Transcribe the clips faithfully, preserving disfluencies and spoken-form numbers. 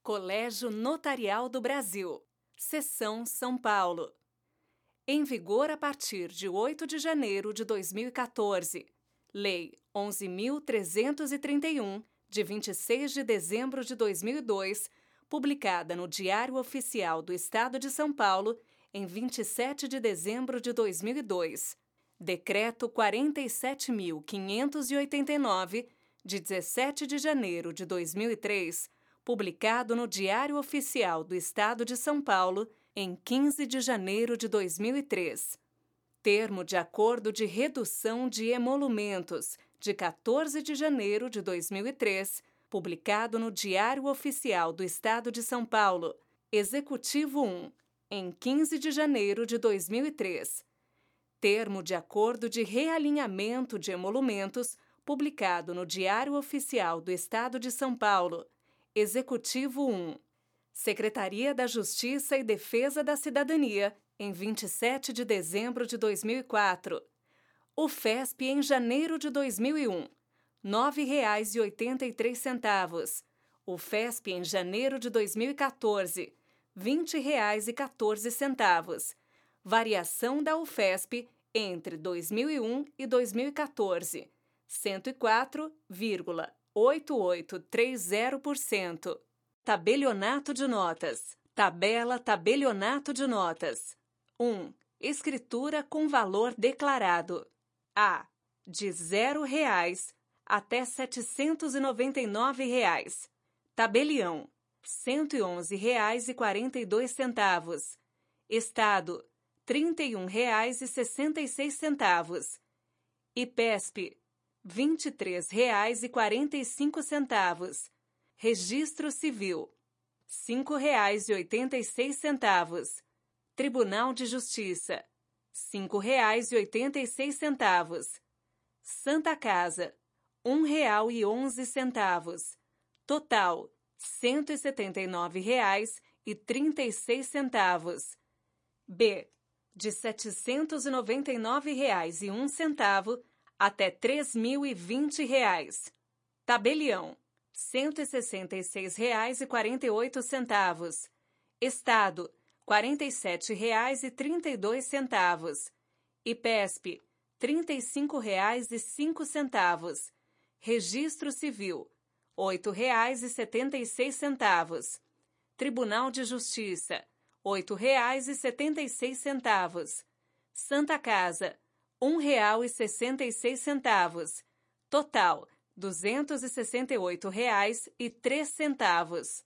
Colégio Notarial do Brasil, Seção São Paulo. Em vigor a partir de oito de janeiro de dois mil e quatorze. Lei onze mil trezentos e trinta e um, de vinte e seis de dezembro de dois mil e dois, publicada no Diário Oficial do Estado de São Paulo em vinte e sete de dezembro de dois mil e dois. Decreto quarenta e sete mil quinhentos e oitenta e nove, de dezessete de janeiro de dois mil e três, publicado no Diário Oficial do Estado de São Paulo em quinze de janeiro de dois mil e três. Termo de Acordo de Redução de Emolumentos, de quatorze de janeiro de dois mil e três, publicado no Diário Oficial do Estado de São Paulo, Executivo um, em quinze de janeiro de dois mil e três. Termo de Acordo de Realinhamento de Emolumentos, publicado no Diário Oficial do Estado de São Paulo, Executivo um. Secretaria da Justiça e Defesa da Cidadania, em vinte e sete de dezembro de dois mil e quatro. O Fesp em janeiro de dois mil e um, R$ nove reais e oitenta e três centavos. O Fesp em janeiro de dois mil e quatorze, R$ vinte reais e quatorze centavos. Variação da UFESP entre dois mil e um e dois mil e quatorze, cento e quatro vírgula oito oito três zero por cento. Tabelionato de notas. Tabela Tabelionato de notas. um. Escritura com valor declarado. A. De zero reais até setecentos e noventa e nove reais. Tabelião. cento e onze reais e quarenta e dois centavos. Estado. trinta e um reais e sessenta e seis centavos. IPESP. vinte e três reais e quarenta e cinco centavos. Registro Civil. cinco reais e oitenta e seis centavos. Tribunal de Justiça. cinco reais e oitenta e seis centavos. Santa Casa. um real e onze centavos. Total: cento e setenta e nove reais e trinta e seis centavos. B. De setecentos e noventa e nove reais e um centavo até três mil e vinte reais. Tabelião: cento e sessenta e seis reais e quarenta e oito centavos. Estado: quarenta e sete reais e trinta e dois centavos. IPESP: trinta e cinco reais e cinco centavos. Registro Civil: oito reais e setenta e seis centavos. Tribunal de Justiça: oito reais e setenta e seis centavos. Santa Casa: um real e sessenta e seis centavos. Total: duzentos e sessenta e oito reais e três centavos.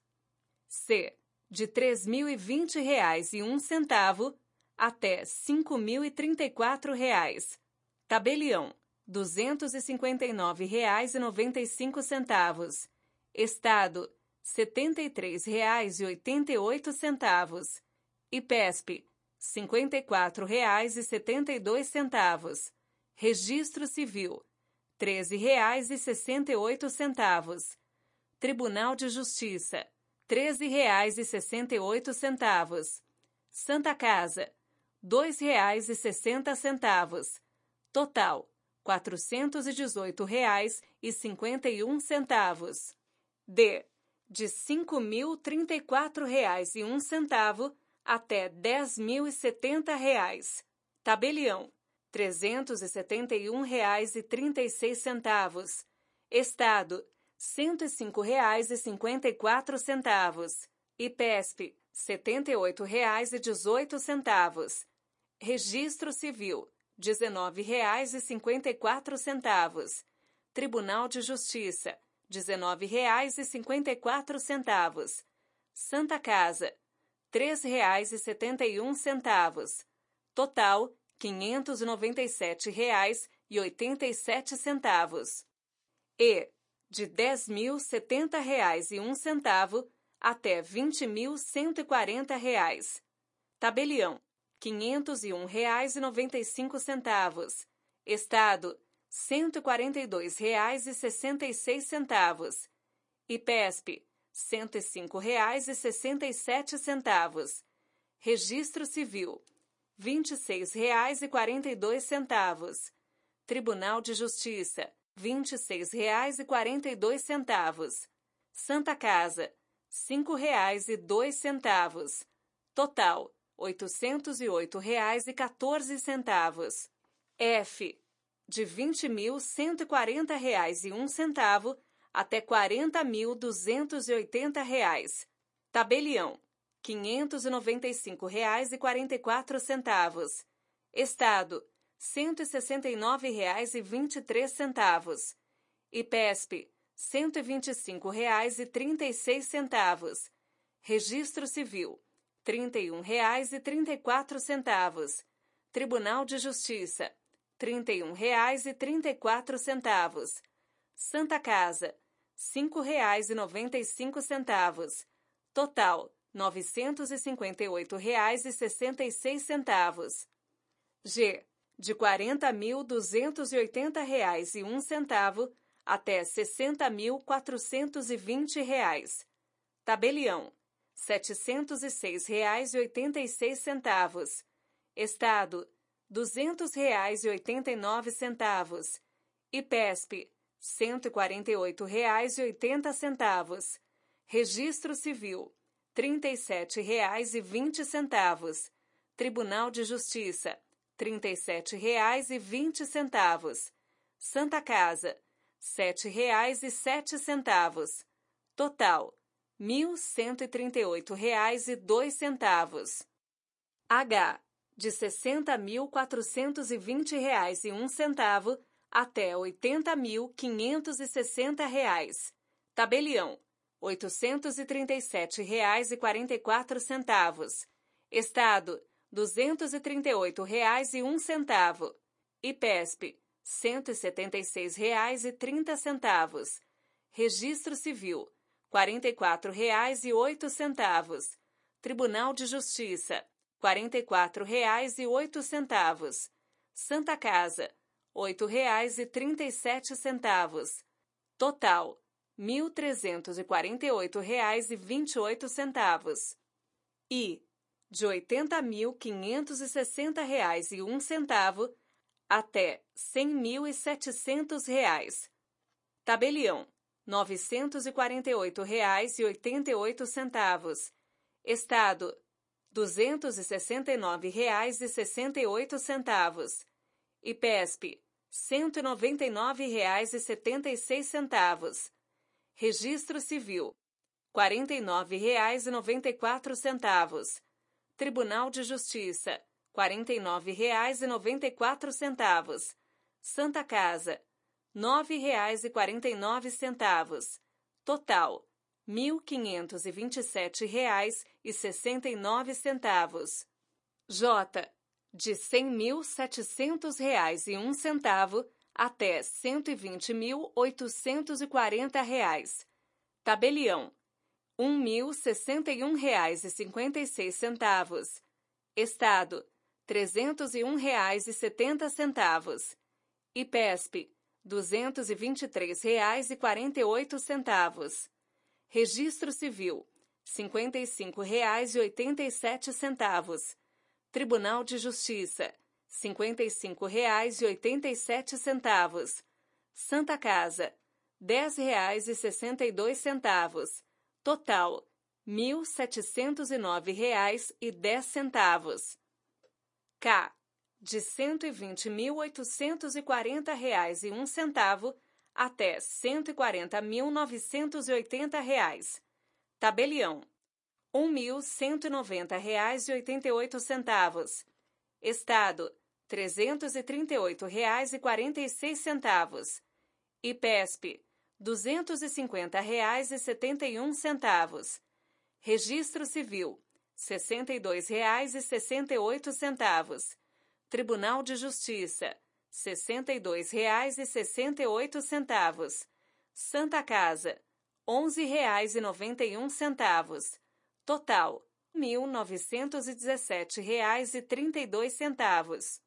C. De três mil e vinte reais e um centavo até cinco mil e trinta e quatro reais. Tabelião: duzentos e cinquenta e nove reais e noventa e cinco centavos. Estado: setenta e três reais e oitenta e oito centavos. IPESP: cinquenta e quatro reais e setenta e dois centavos. Registro Civil: treze reais e sessenta e oito centavos. Tribunal de Justiça: treze reais e sessenta e oito centavos. Santa Casa: dois reais e sessenta centavos. Total: quatrocentos e dezoito reais e cinquenta e um centavos. D. De cinco mil e trinta e quatro reais e um centavo até dez mil e setenta reais. Tabelião: trezentos e setenta e um reais e trinta e seis centavos. Estado: cento e cinco reais e cinquenta e quatro centavos. IPESP: setenta e oito reais e dezoito centavos. Registro Civil: dezenove reais e cinquenta e quatro centavos. Tribunal de Justiça: dezenove reais e cinquenta e quatro centavos. Santa Casa: três reais e setenta e um centavos. Total: quinhentos e noventa e sete reais e oitenta e sete centavos. E. De dez mil e setenta reais e um centavo até vinte mil cento e quarenta reais. Tabelião: quinhentos e um reais e noventa e cinco centavos. Estado: cento e quarenta e dois reais e sessenta e seis centavos. IPESP: cento e cinco reais e sessenta e sete centavos. Registro Civil: vinte e seis reais e quarenta e dois centavos. Tribunal de Justiça: vinte e seis reais e quarenta e dois centavos. Santa Casa: cinco reais e dois centavos. Total, oitocentos e oito reais e quatorze centavos. F, de vinte mil cento e quarenta reais e um centavo até quarenta mil duzentos e oitenta reais. Tabelião, quinhentos e noventa e cinco reais e quarenta e quatro centavos. Estado, cento e sessenta e nove reais e vinte e três centavos. IPESP, cento e vinte e cinco reais e trinta e seis centavos. Registro Civil, trinta e um reais e trinta e quatro centavos. Tribunal de Justiça, trinta e um reais e trinta e quatro centavos. Santa Casa, cinco reais e noventa e cinco centavos. Total, novecentos e cinquenta e oito reais e sessenta e seis centavos. G, de quarenta mil duzentos e oitenta reais e um centavo até sessenta mil quatrocentos e vinte reais. Tabelião, setecentos e seis reais e oitenta e seis centavos. Estado, duzentos reais e oitenta e nove centavos. IPESP, cento e quarenta e oito reais e oitenta centavos. Registro Civil, trinta e sete reais e vinte centavos. Tribunal de Justiça, trinta e sete reais e vinte centavos. Santa Casa, sete reais e sete centavos. Total, mil cento e trinta e oito reais e dois centavos. H, de sessenta mil quatrocentos e vinte reais e um centavo até oitenta mil quinhentos e sessenta reais. Tabelião, oitocentos e trinta e sete reais e quarenta e quatro centavos. Estado, duzentos e trinta e oito reais e um centavo. IPESP, cento e setenta e seis reais e trinta centavos. Registro Civil, quarenta e quatro reais e oito centavos. Tribunal de Justiça, quarenta e quatro reais e oito centavos. Santa Casa, oito reais e trinta e sete centavos. Total, mil trezentos e quarenta e oito reais e vinte e oito centavos. I, de oitenta mil quinhentos e sessenta reais e um centavo até cem mil e setecentos reais. Tabelião, novecentos e quarenta e oito reais e oitenta e oito centavos. Estado, duzentos e sessenta e nove reais e sessenta e oito centavos. IPESP, cento e noventa e nove reais e setenta e seis centavos. Registro Civil, quarenta e nove reais e noventa e quatro centavos. Tribunal de Justiça, quarenta e nove reais e noventa e quatro centavos. Santa Casa, nove reais e quarenta e nove centavos. Total, mil quinhentos e vinte e sete reais e sessenta e nove centavos. J, de cem mil setecentos reais e um centavo até cento e vinte mil oitocentos e quarenta reais. Tabelião, um mil sessenta e um reais e cinquenta e seis centavos. Estado, trezentos e um reais e setenta centavos. IPESP, duzentos e vinte e três reais e quarenta e oito centavos. Registro Civil, cinquenta e cinco reais e oitenta e sete centavos. Tribunal de Justiça, cinquenta e cinco reais e oitenta e sete centavos. Santa Casa, dez reais e sessenta e dois centavos. Total, mil setecentos e nove reais e dez centavos. K, de cento e vinte mil oitocentos e quarenta reais e um centavo até cento e quarenta mil novecentos e oitenta reais. Tabelião, um mil cento e noventa reais e oitenta e oito centavos. Estado, trezentos e trinta e oito reais e quarenta e seis centavos. IPESP, duzentos e cinquenta reais e setenta e um centavos. Registro Civil, sessenta e dois reais e sessenta e oito centavos. Tribunal de Justiça, sessenta e dois reais e sessenta e oito centavos. Santa Casa, onze reais e noventa e um centavos. Total, mil novecentos e dezessete reais e trinta e dois centavos.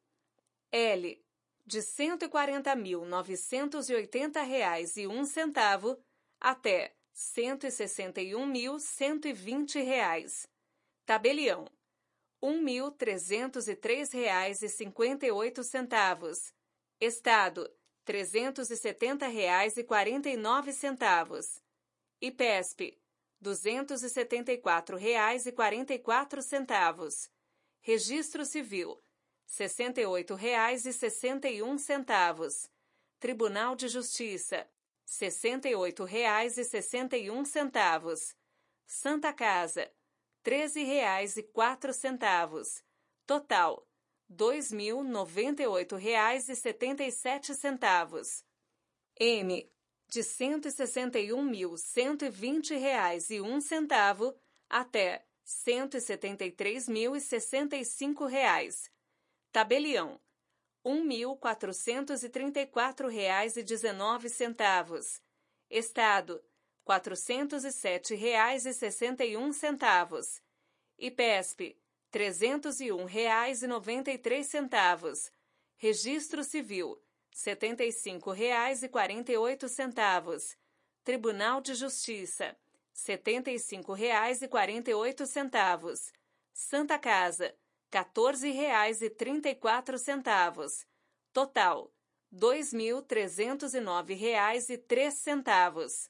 L, de cento e quarenta mil novecentos e oitenta reais e um centavo até cento e sessenta e um mil cento e vinte reais. Tabelião, um mil trezentos e três reais e cinquenta e oito centavos. Estado, trezentos e setenta reais e quarenta e nove centavos. IPESP, duzentos e setenta e quatro reais e quarenta e quatro centavos. Registro Civil, sessenta e oito reais e sessenta e um centavos. Tribunal de Justiça, sessenta e oito reais e sessenta e um centavos. Santa Casa, treze reais e quatro centavos. Total, dois mil noventa e oito reais e setenta e sete centavos. M, de cento e sessenta e um mil cento e vinte reais e um centavo até cento e setenta e três mil e sessenta e cinco reais. Tabelião, um mil quatrocentos e trinta e quatro reais e dezenove centavos. Estado, quatrocentos e sete reais e sessenta e um centavos. IPESP, trezentos e um reais e noventa e três centavos. Registro Civil, setenta e cinco reais e quarenta e oito centavos. Tribunal de Justiça, setenta e cinco reais e quarenta e oito centavos. Santa Casa, quatorze reais e trinta e quatro centavos. Total, dois mil trezentos e nove reais e três centavos.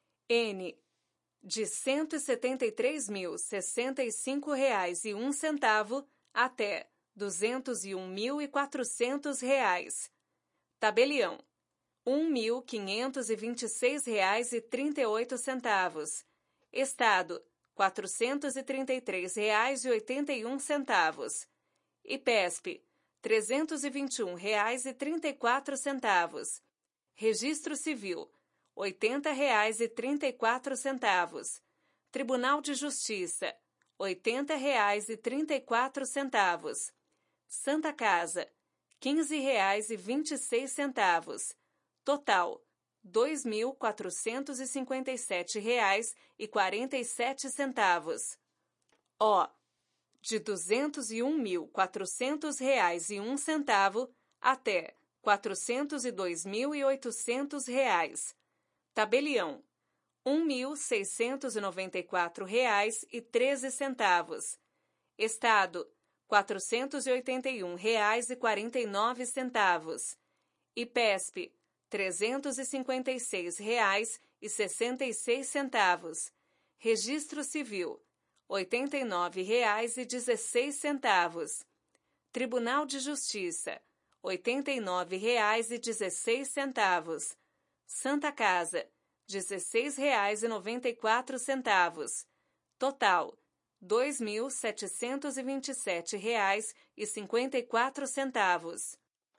N, de cento e setenta e três mil sessenta e cinco reais e um centavo até duzentos e um mil e quatrocentos reais. Tabelião, um mil quinhentos e vinte e seis reais e trinta e oito centavos. Estado, quatrocentos e trinta e três reais e oitenta e um centavos. IPESP, trezentos e vinte e um reais e trinta e quatro centavos. Registro Civil, oitenta reais e trinta e quatro centavos. Tribunal de Justiça, oitenta reais e trinta e quatro centavos. Santa Casa, quinze reais e vinte e seis centavos. Total, dois mil quatrocentos e cinquenta e sete reais e quarenta e sete centavos. O, de duzentos e um mil quatrocentos reais e um centavo até quatrocentos e dois mil e oitocentos reais. Tabelião, um mil seiscentos e noventa e quatro reais e treze centavos. Estado, quatrocentos e oitenta e um reais e quarenta e nove centavos. IPESP, trezentos e cinquenta e seis reais e sessenta e seis centavos. Registro Civil, oitenta e nove reais e dezesseis centavos. Tribunal de Justiça, oitenta e nove reais e dezesseis centavos. Santa Casa, dezesseis reais e noventa e quatro centavos. Total, dois mil setecentos e vinte e sete reais e cinquenta e quatro centavos.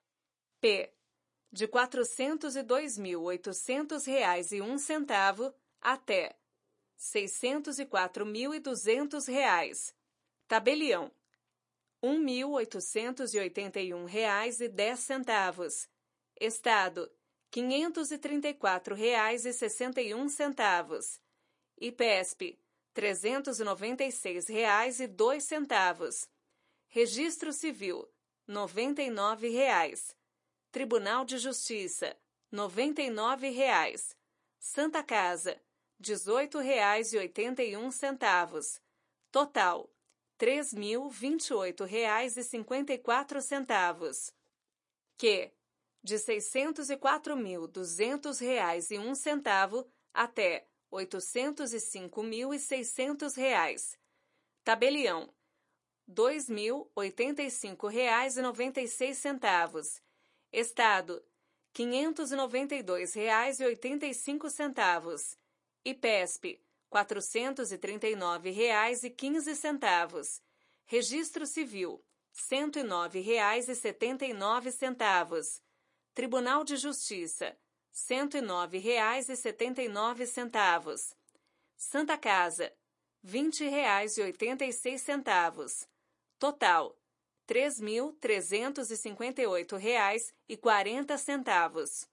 P, de quatrocentos e dois mil oitocentos reais e um centavo até seiscentos e quatro mil e duzentos reais. Tabelião, um mil oitocentos e oitenta e um reais e dez centavos. Estado, quinhentos e trinta e quatro reais e sessenta e um centavos. IPESP, trezentos e noventa e seis reais e dois centavos. Registro Civil, noventa e nove reais. Tribunal de Justiça, noventa e nove reais. Santa Casa, dezoito reais e oitenta e um centavos. Total, três mil vinte e oito reais e cinquenta e quatro centavos. Q, de seiscentos e quatro mil duzentos reais e um centavo até oitocentos e cinco mil e seiscentos reais. Tabelião, dois mil oitenta e cinco reais e noventa e seis centavos. Estado, quinhentos e noventa e dois reais e oitenta e cinco centavos. IPESP, quatrocentos e trinta e nove reais e quinze centavos. Registro Civil, cento e nove reais e setenta e nove centavos. Tribunal de Justiça, cento e nove reais e setenta e nove centavos. Santa Casa, vinte reais e oitenta e seis centavos. Total, três mil trezentos e cinquenta e oito reais e quarenta centavos.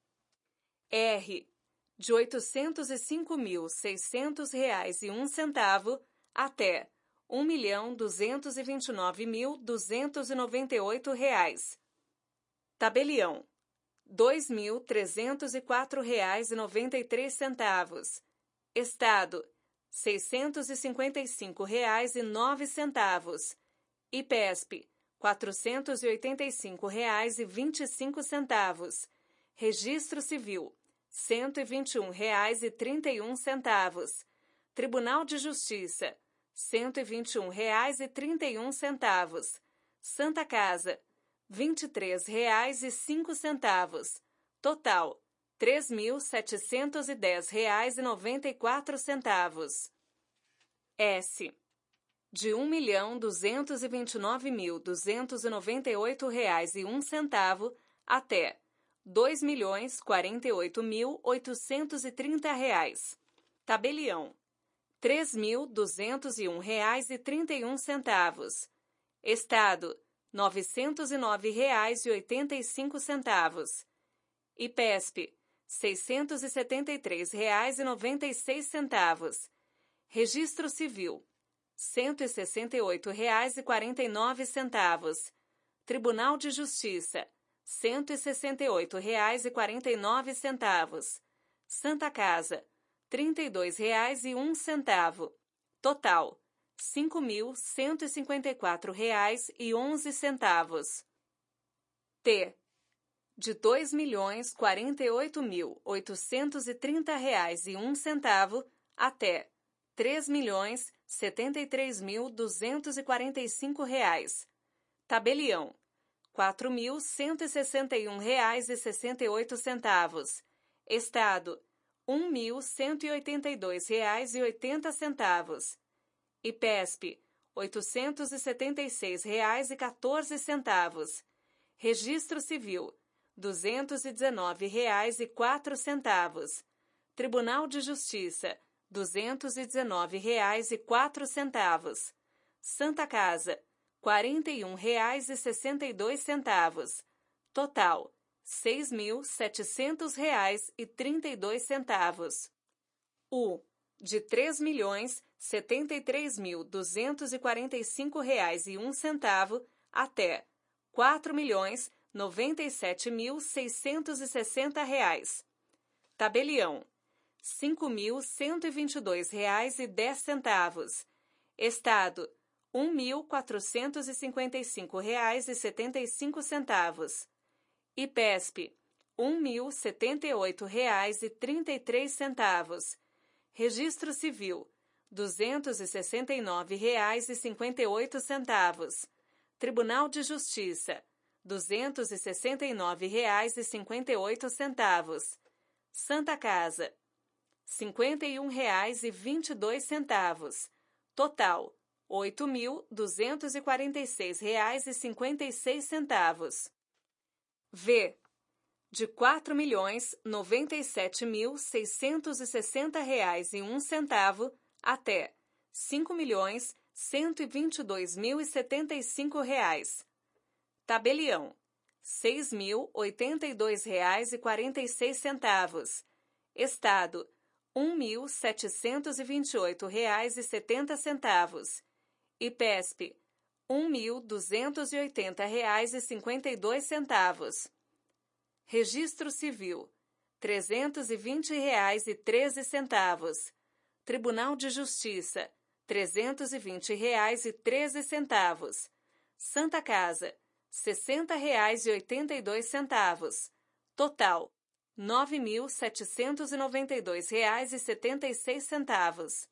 R, de oitocentos e cinco mil seiscentos reais e um centavo até um milhão duzentos e vinte e nove mil duzentos e noventa e oito reais. Tabelião, dois mil trezentos e quatro reais e noventa e três centavos. Estado, seiscentos e cinquenta e cinco reais e nove centavos. IPESP, quatrocentos e oitenta e cinco reais e vinte e cinco centavos. Registro Civil, cento e vinte e um reais e trinta e um centavos. Tribunal de Justiça, cento e vinte e um reais e trinta e um centavos. Santa Casa, vinte e três reais e cinco centavos. Total, três mil setecentos e dez reais e noventa e quatro centavos. S. De um milhão duzentos e vinte e nove mil duzentos e noventa e oito reais e um centavo até dois milhões quarenta e oito mil oitocentos e trinta reais. Tabelião, três mil duzentos e um reais e trinta e um centavos. Estado, novecentos e nove reais e oitenta e cinco centavos. IPESP, seiscentos e setenta e três reais e noventa e seis centavos. Registro Civil, cento e sessenta e oito reais e quarenta e nove centavos. Tribunal de Justiça, cento e sessenta e oito reais e quarenta e nove centavos. Santa Casa, trinta e dois reais e um centavo. Total, cinco mil cento e cinquenta e quatro reais e onze centavos. T. De dois milhões quarenta e oito mil oitocentos e trinta reais e um centavo até três milhões setenta e três mil duzentos e quarenta e cinco reais. Tabelião, quatro mil cento e sessenta e um reais e sessenta e oito centavos. Estado, um mil cento e oitenta e dois reais e oitenta centavos. IPESP, oitocentos e setenta e seis reais e quatorze centavos. Registro Civil, duzentos e dezenove reais e quatro centavos. Tribunal de Justiça, duzentos e dezenove reais e quatro centavos. Santa Casa, quarenta e um reais e sessenta e dois centavos. Total, seis mil setecentos reais e trinta e dois centavos. U. De três milhões setenta e três mil duzentos e quarenta e cinco reais e um centavo até quatro milhões noventa e sete mil seiscentos e sessenta reais. Tabelião, cinco mil cento e vinte e dois reais e dez centavos. Estado, um mil quatrocentos e cinquenta e cinco reais e setenta e cinco centavos. IPESP, um mil setenta e oito reais e trinta e três centavos. Registro Civil, duzentos e sessenta e nove reais e cinquenta e oito centavos. Tribunal de Justiça, duzentos e sessenta e nove reais e cinquenta e oito centavos. Santa Casa, cinquenta e um reais e vinte e dois centavos. Total, oito mil duzentos e quarenta e seis reais e cinquenta e seis centavos. V. De quatro milhões noventa e sete mil seiscentos e sessenta reais e um centavo até cinco milhões cento e vinte e dois mil e setenta e cinco reais. Tabelião, seis mil oitenta e dois reais e quarenta e seis centavos. Estado, um mil setecentos e vinte e oito reais e setenta centavos. IPESP, um mil duzentos e oitenta reais e cinquenta e dois centavos. Registro Civil, trezentos e vinte reais e treze centavos. Tribunal de Justiça, trezentos e vinte reais e treze centavos. Santa Casa, sessenta reais e oitenta e dois centavos. Total, nove mil setecentos e noventa e dois reais e setenta e seis centavos.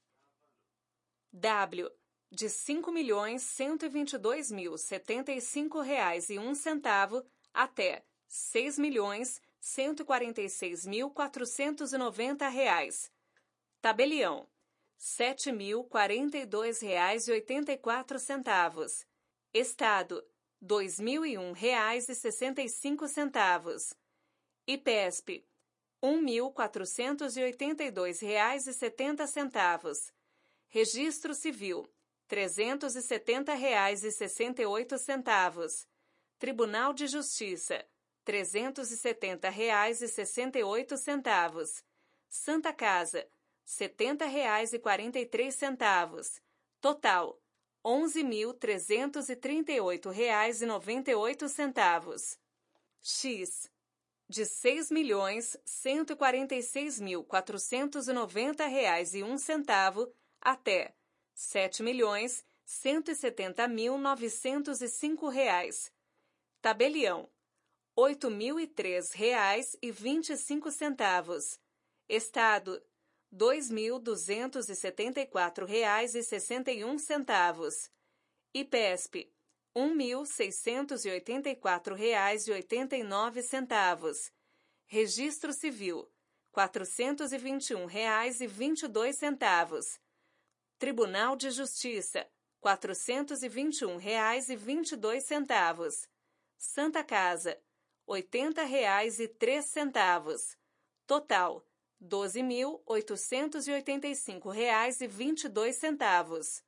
W. De cinco milhões cento e vinte e dois mil setenta e cinco reais e um centavo até seis milhões cento e quarenta e seis mil quatrocentos e noventa reais. Tabelião, sete mil quarenta e dois reais e oitenta e quatro centavos. Estado, dois mil e um reais e sessenta e cinco centavos. IPESP, um mil quatrocentos e oitenta e dois reais e setenta centavos. Registro Civil, trezentos e setenta reais e sessenta e oito centavos. Tribunal de Justiça, trezentos e setenta reais e sessenta e oito centavos. Santa Casa, setenta reais e quarenta e três centavos. Total, onze mil trezentos e trinta e oito reais e noventa e oito centavos. X. De seis milhões cento e quarenta e seis mil quatrocentos e noventa reais e um centavo até sete milhões cento e setenta mil novecentos e cinco reais. Tabelião, oito mil e três reais e vinte e cinco centavos. Estado, dois mil duzentos e setenta e quatro reais e sessenta e um centavos. IPESP, um mil seiscentos e oitenta e quatro reais e oitenta e nove centavos. Registro Civil, quatrocentos e vinte e um reais e vinte e dois centavos. Tribunal de Justiça, quatrocentos e vinte e um reais e vinte e dois centavos. Santa Casa, oitenta reais e três centavos. Total, doze mil oitocentos e oitenta e cinco reais e vinte e dois centavos.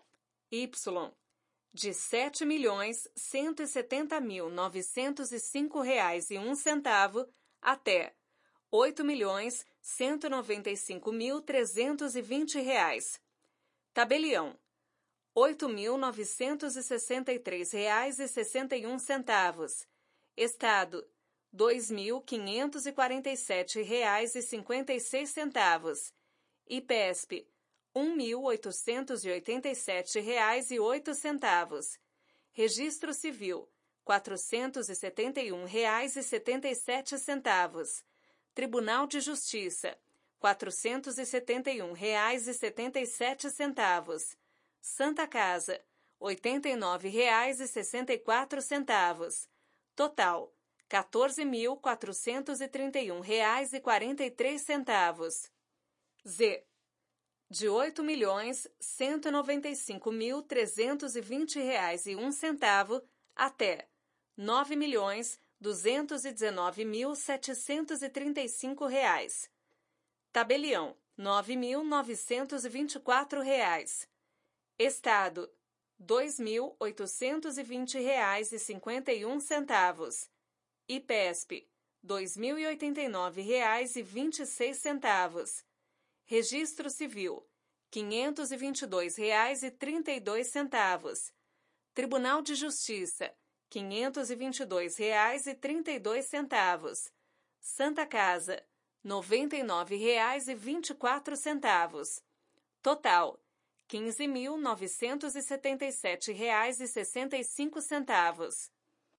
Y, de sete milhões cento e setenta mil novecentos e cinco reais e um centavo até oito milhões cento e noventa e cinco mil trezentos e vinte reais. Tabelião, oito mil novecentos e sessenta e três reais e sessenta e um centavos. Estado, dois mil quinhentos e quarenta e sete reais e cinquenta e seis centavos. IPESP, um mil oitocentos e oitenta e sete reais e oito centavos. Registro Civil, quatrocentos e setenta e um reais e setenta e sete centavos. Tribunal de Justiça, quatrocentos e setenta e um reais e setenta e sete centavos. Santa Casa, oitenta e nove reais e sessenta e quatro centavos. Total, quatorze mil quatrocentos e trinta e um reais e quarenta e três centavos. Z, de oito milhões cento e noventa e cinco mil trezentos e vinte reais e um centavo até nove milhões duzentos e dezenove mil setecentos e trinta e cinco reais. Tabelião, nove mil novecentos e vinte e quatro reais. Estado, dois mil oitocentos e vinte reais e cinquenta e um centavos. IPESP, dois mil e oitenta e nove reais e vinte e seis centavos. Registro Civil, quinhentos e vinte e dois reais e trinta e dois centavos. Tribunal de Justiça, quinhentos e vinte e dois reais e trinta e dois centavos. Santa Casa, noventa e nove reais e vinte e quatro centavos. Total, quinze mil novecentos e setenta e sete reais e sessenta e cinco centavos.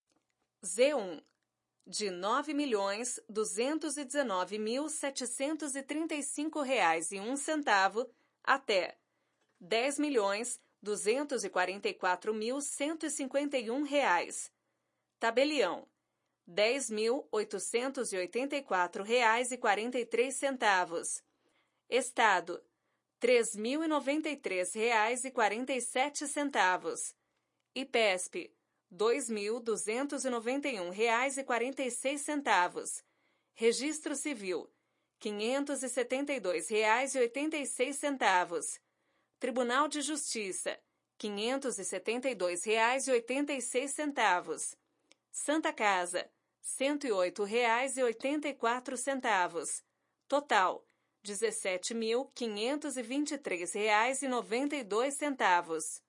Z um, de nove milhões duzentos e dezenove mil setecentos e trinta e cinco reais e um centavo até dez milhões duzentos e quarenta e quatro mil cento e cinquenta e um reais. Tabelião, dez mil oitocentos e oitenta e quatro reais e quarenta e três centavos. Estado, três mil e noventa e três reais e quarenta e sete centavos. IPESP, dois mil duzentos e noventa e um reais e quarenta e seis centavos. Registro Civil, quinhentos e setenta e dois reais e oitenta e seis centavos. Tribunal de Justiça, quinhentos e setenta e dois reais e oitenta e seis centavos. Santa Casa, cento e oito reais e oitenta e quatro centavos. Total, dezessete mil quinhentos e vinte e três reais e noventa e dois centavos.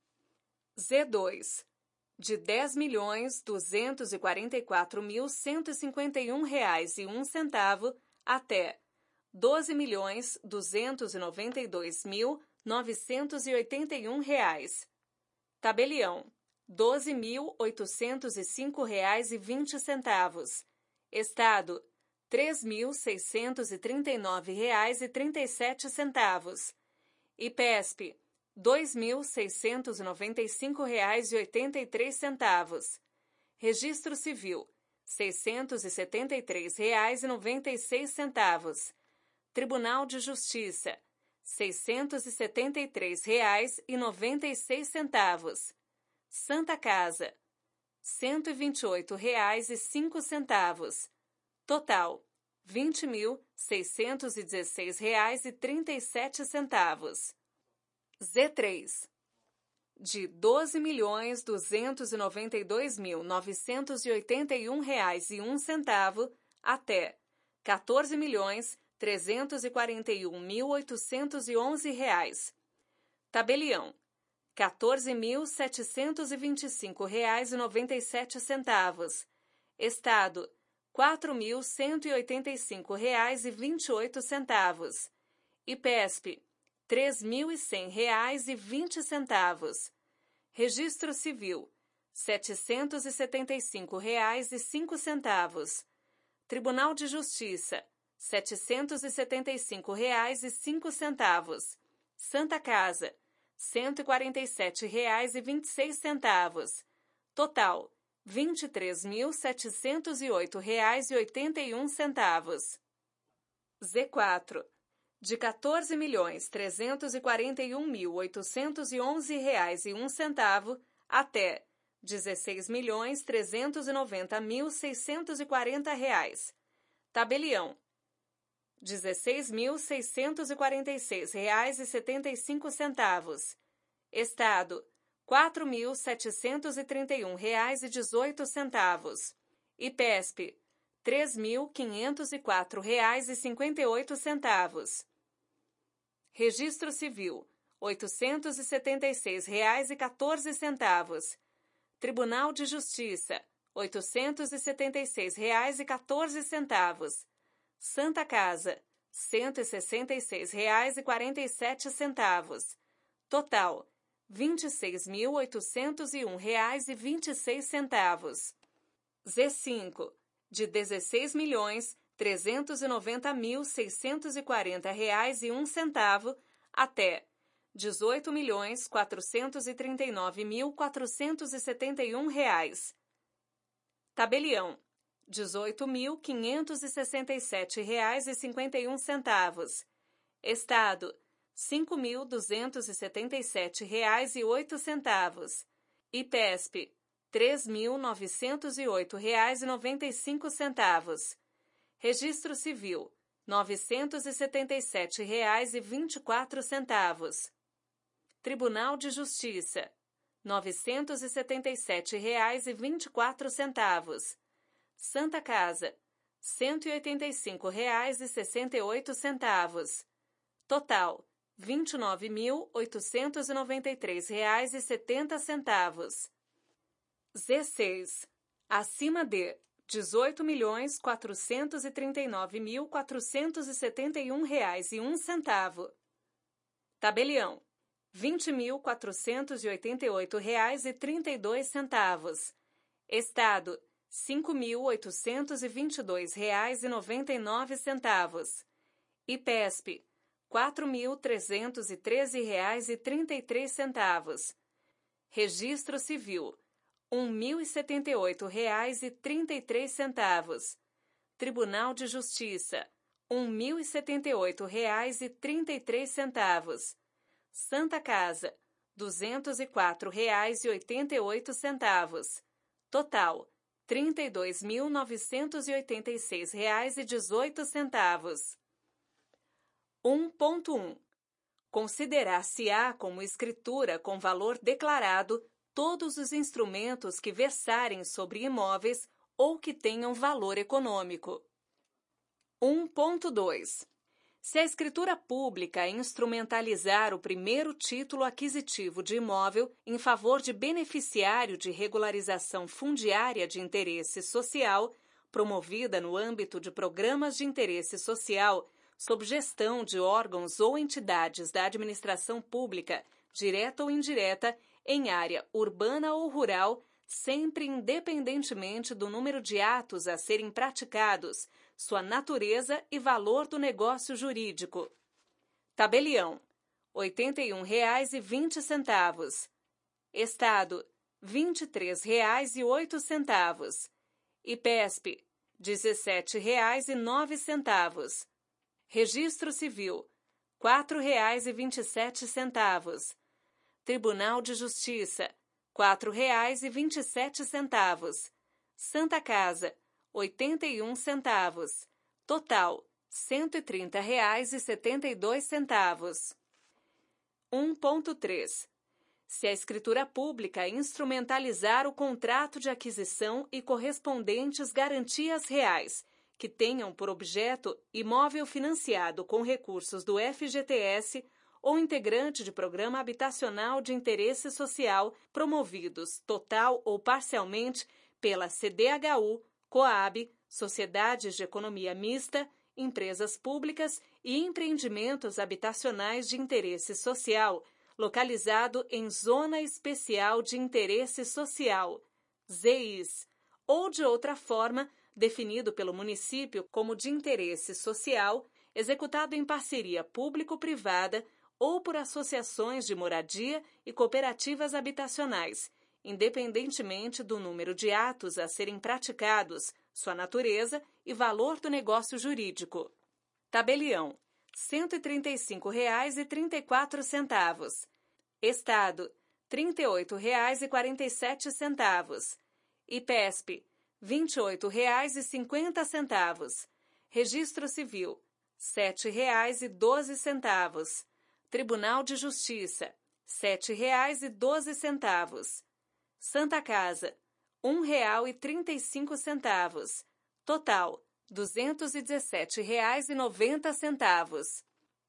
Z dois, de dez milhões duzentos e quarenta e quatro mil cento e cinquenta e um reais e um centavo até doze milhões duzentos e noventa e dois mil novecentos e oitenta e um reais. Tabelião, doze mil oitocentos e cinco reais e vinte centavos. Estado, três mil seiscentos e trinta e nove reais e trinta e sete centavos. IPESP, dois mil seiscentos e noventa e cinco reais e oitenta e três centavos. Registro Civil, seiscentos e setenta e três reais e noventa e seis centavos. Tribunal de Justiça, seiscentos e setenta e três reais e noventa e seis centavos. Santa Casa, cento e vinte e oito reais e cinco centavos. Total, vinte mil seiscentos e dezesseis reais e trinta e sete centavos. Z três, de doze milhões duzentos e noventa e dois mil novecentos e oitenta e um reais e um centavo até quatorze milhões trezentos e quarenta e um mil oitocentos e onze reais. Tabelião, quatorze mil setecentos e vinte e cinco reais e noventa e sete centavos. Estado, quatro mil cento e oitenta e cinco reais e vinte e oito centavos. IPESP, três mil e cem reais e vinte centavos. Registro Civil, setecentos e setenta e cinco reais e cinco centavos. Tribunal de Justiça, setecentos e setenta e cinco reais e cinco centavos. Santa Casa, cento e quarenta e sete reais e vinte e seis centavos. Total, vinte e três mil setecentos e oito reais e oitenta e um centavos. Z quatro, de quatorze milhões trezentos e quarenta e um mil oitocentos e onze reais e um centavo até dezesseis milhões trezentos e noventa mil seiscentos e quarenta reais. Tabelião: dezesseis mil seiscentos e quarenta e seis reais e setenta e cinco centavos. Estado: quatro mil setecentos e trinta e um reais e dezoito centavos. IPESP: três mil quinhentos e quatro reais e cinquenta e oito centavos. Registro Civil: oitocentos e setenta e seis reais e quatorze centavos. Tribunal de Justiça: oitocentos e setenta e seis reais e quatorze centavos. Santa Casa: cento e sessenta e seis reais e quarenta e sete centavos. Total: vinte e seis mil oitocentos e um reais e vinte e seis centavos. Z cinco, de dezesseis milhões trezentos e noventa mil seiscentos e quarenta reais e um centavo até dezoito milhões quatrocentos e trinta e nove mil quatrocentos e setenta e um reais. Tabelião: dezoito mil quinhentos e sessenta e sete reais e cinquenta e um centavos. Estado: cinco mil duzentos e setenta e sete reais e oito centavos. IPESP: três mil novecentos e oito reais e noventa e cinco centavos. Registro Civil: novecentos e setenta e sete reais e vinte e quatro centavos. Tribunal de Justiça: novecentos e setenta e sete reais e vinte e quatro centavos. Santa Casa: cento e oitenta e cinco reais e sessenta e oito centavos. Total: vinte e nove mil oitocentos e noventa e três reais e setenta centavos. Z seis, acima de dezoito milhões quatrocentos e trinta e nove mil quatrocentos e setenta e um reais e um centavo. Tabelião: vinte mil quatrocentos e oitenta e oito reais e trinta e dois centavos. Estado: cinco mil oitocentos e vinte e dois reais e noventa e nove centavos. IPESP: quatro mil trezentos e treze reais e trinta e três centavos. Registro Civil: um mil e setenta e oito reais e trinta e três centavos. Tribunal de Justiça: um mil e setenta e oito reais e trinta e três centavos. Santa Casa: duzentos e quatro reais e oitenta e oito centavos. Total: trinta e dois mil novecentos e oitenta e seis reais e dezoito centavos. um ponto um. Considerar-se-á como escritura com valor declarado todos os instrumentos que versarem sobre imóveis ou que tenham valor econômico. um ponto dois. Se a escritura pública instrumentalizar o primeiro título aquisitivo de imóvel em favor de beneficiário de regularização fundiária de interesse social, promovida no âmbito de programas de interesse social, sob gestão de órgãos ou entidades da administração pública, direta ou indireta, em área urbana ou rural, sempre independentemente do número de atos a serem praticados, sua natureza e valor do negócio jurídico. Tabelião: oitenta e um reais e vinte centavos. Estado: vinte e três reais e oito centavos. IPESP: dezessete reais e nove centavos. Registro Civil: quatro reais e vinte e sete centavos. Tribunal de Justiça: quatro reais e vinte e sete centavos. Santa Casa: oitenta e um centavos. Total: cento e trinta reais e setenta e dois centavos. um ponto três. Se a escritura pública instrumentalizar o contrato de aquisição e correspondentes garantias reais, que tenham por objeto imóvel financiado com recursos do F G T S ou integrante de programa habitacional de interesse social promovidos total ou parcialmente pela C D H U, Coab, sociedades de economia mista, empresas públicas e empreendimentos habitacionais de interesse social, localizado em Zona Especial de Interesse Social, Z I S, ou de outra forma, definido pelo município como de interesse social, executado em parceria público-privada ou por associações de moradia e cooperativas habitacionais, independentemente do número de atos a serem praticados, sua natureza e valor do negócio jurídico. Tabelião: cento e trinta e cinco reais e trinta e quatro centavos. Estado: trinta e oito reais e quarenta e sete centavos. IPESP: vinte e oito reais e cinquenta centavos. Registro Civil: sete reais e doze centavos. Tribunal de Justiça: sete reais e doze centavos. Santa Casa: um real e trinta e cinco centavos. Total: duzentos e dezessete reais e noventa centavos.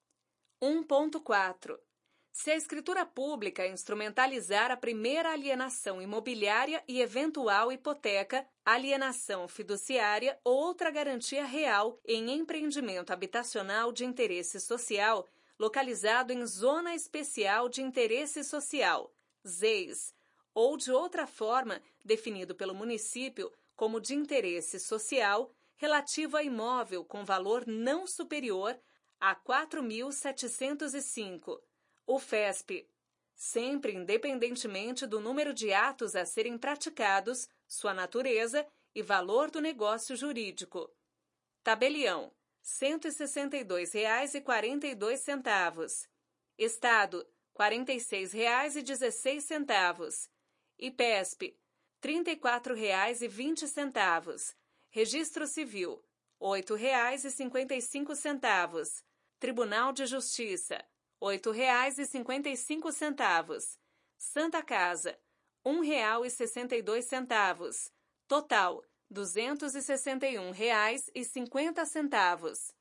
um ponto quatro. Se a escritura pública instrumentalizar a primeira alienação imobiliária e eventual hipoteca, alienação fiduciária ou outra garantia real em empreendimento habitacional de interesse social localizado em Zona Especial de Interesse Social, Z E S, ou de outra forma definido pelo município como de interesse social, relativo a imóvel com valor não superior a quatro mil setecentos e cinco, o FESP, sempre independentemente do número de atos a serem praticados, sua natureza e valor do negócio jurídico. Tabelião: cento e sessenta e dois reais e quarenta e dois centavos. Estado: quarenta e seis reais e dezesseis centavos. IPESP: trinta e quatro reais e vinte centavos. Registro Civil: oito reais e cinquenta e cinco centavos. Tribunal de Justiça: oito reais e cinquenta e cinco centavos. Santa Casa: um real e sessenta e dois centavos. Total: duzentos e sessenta e um reais e cinquenta centavos.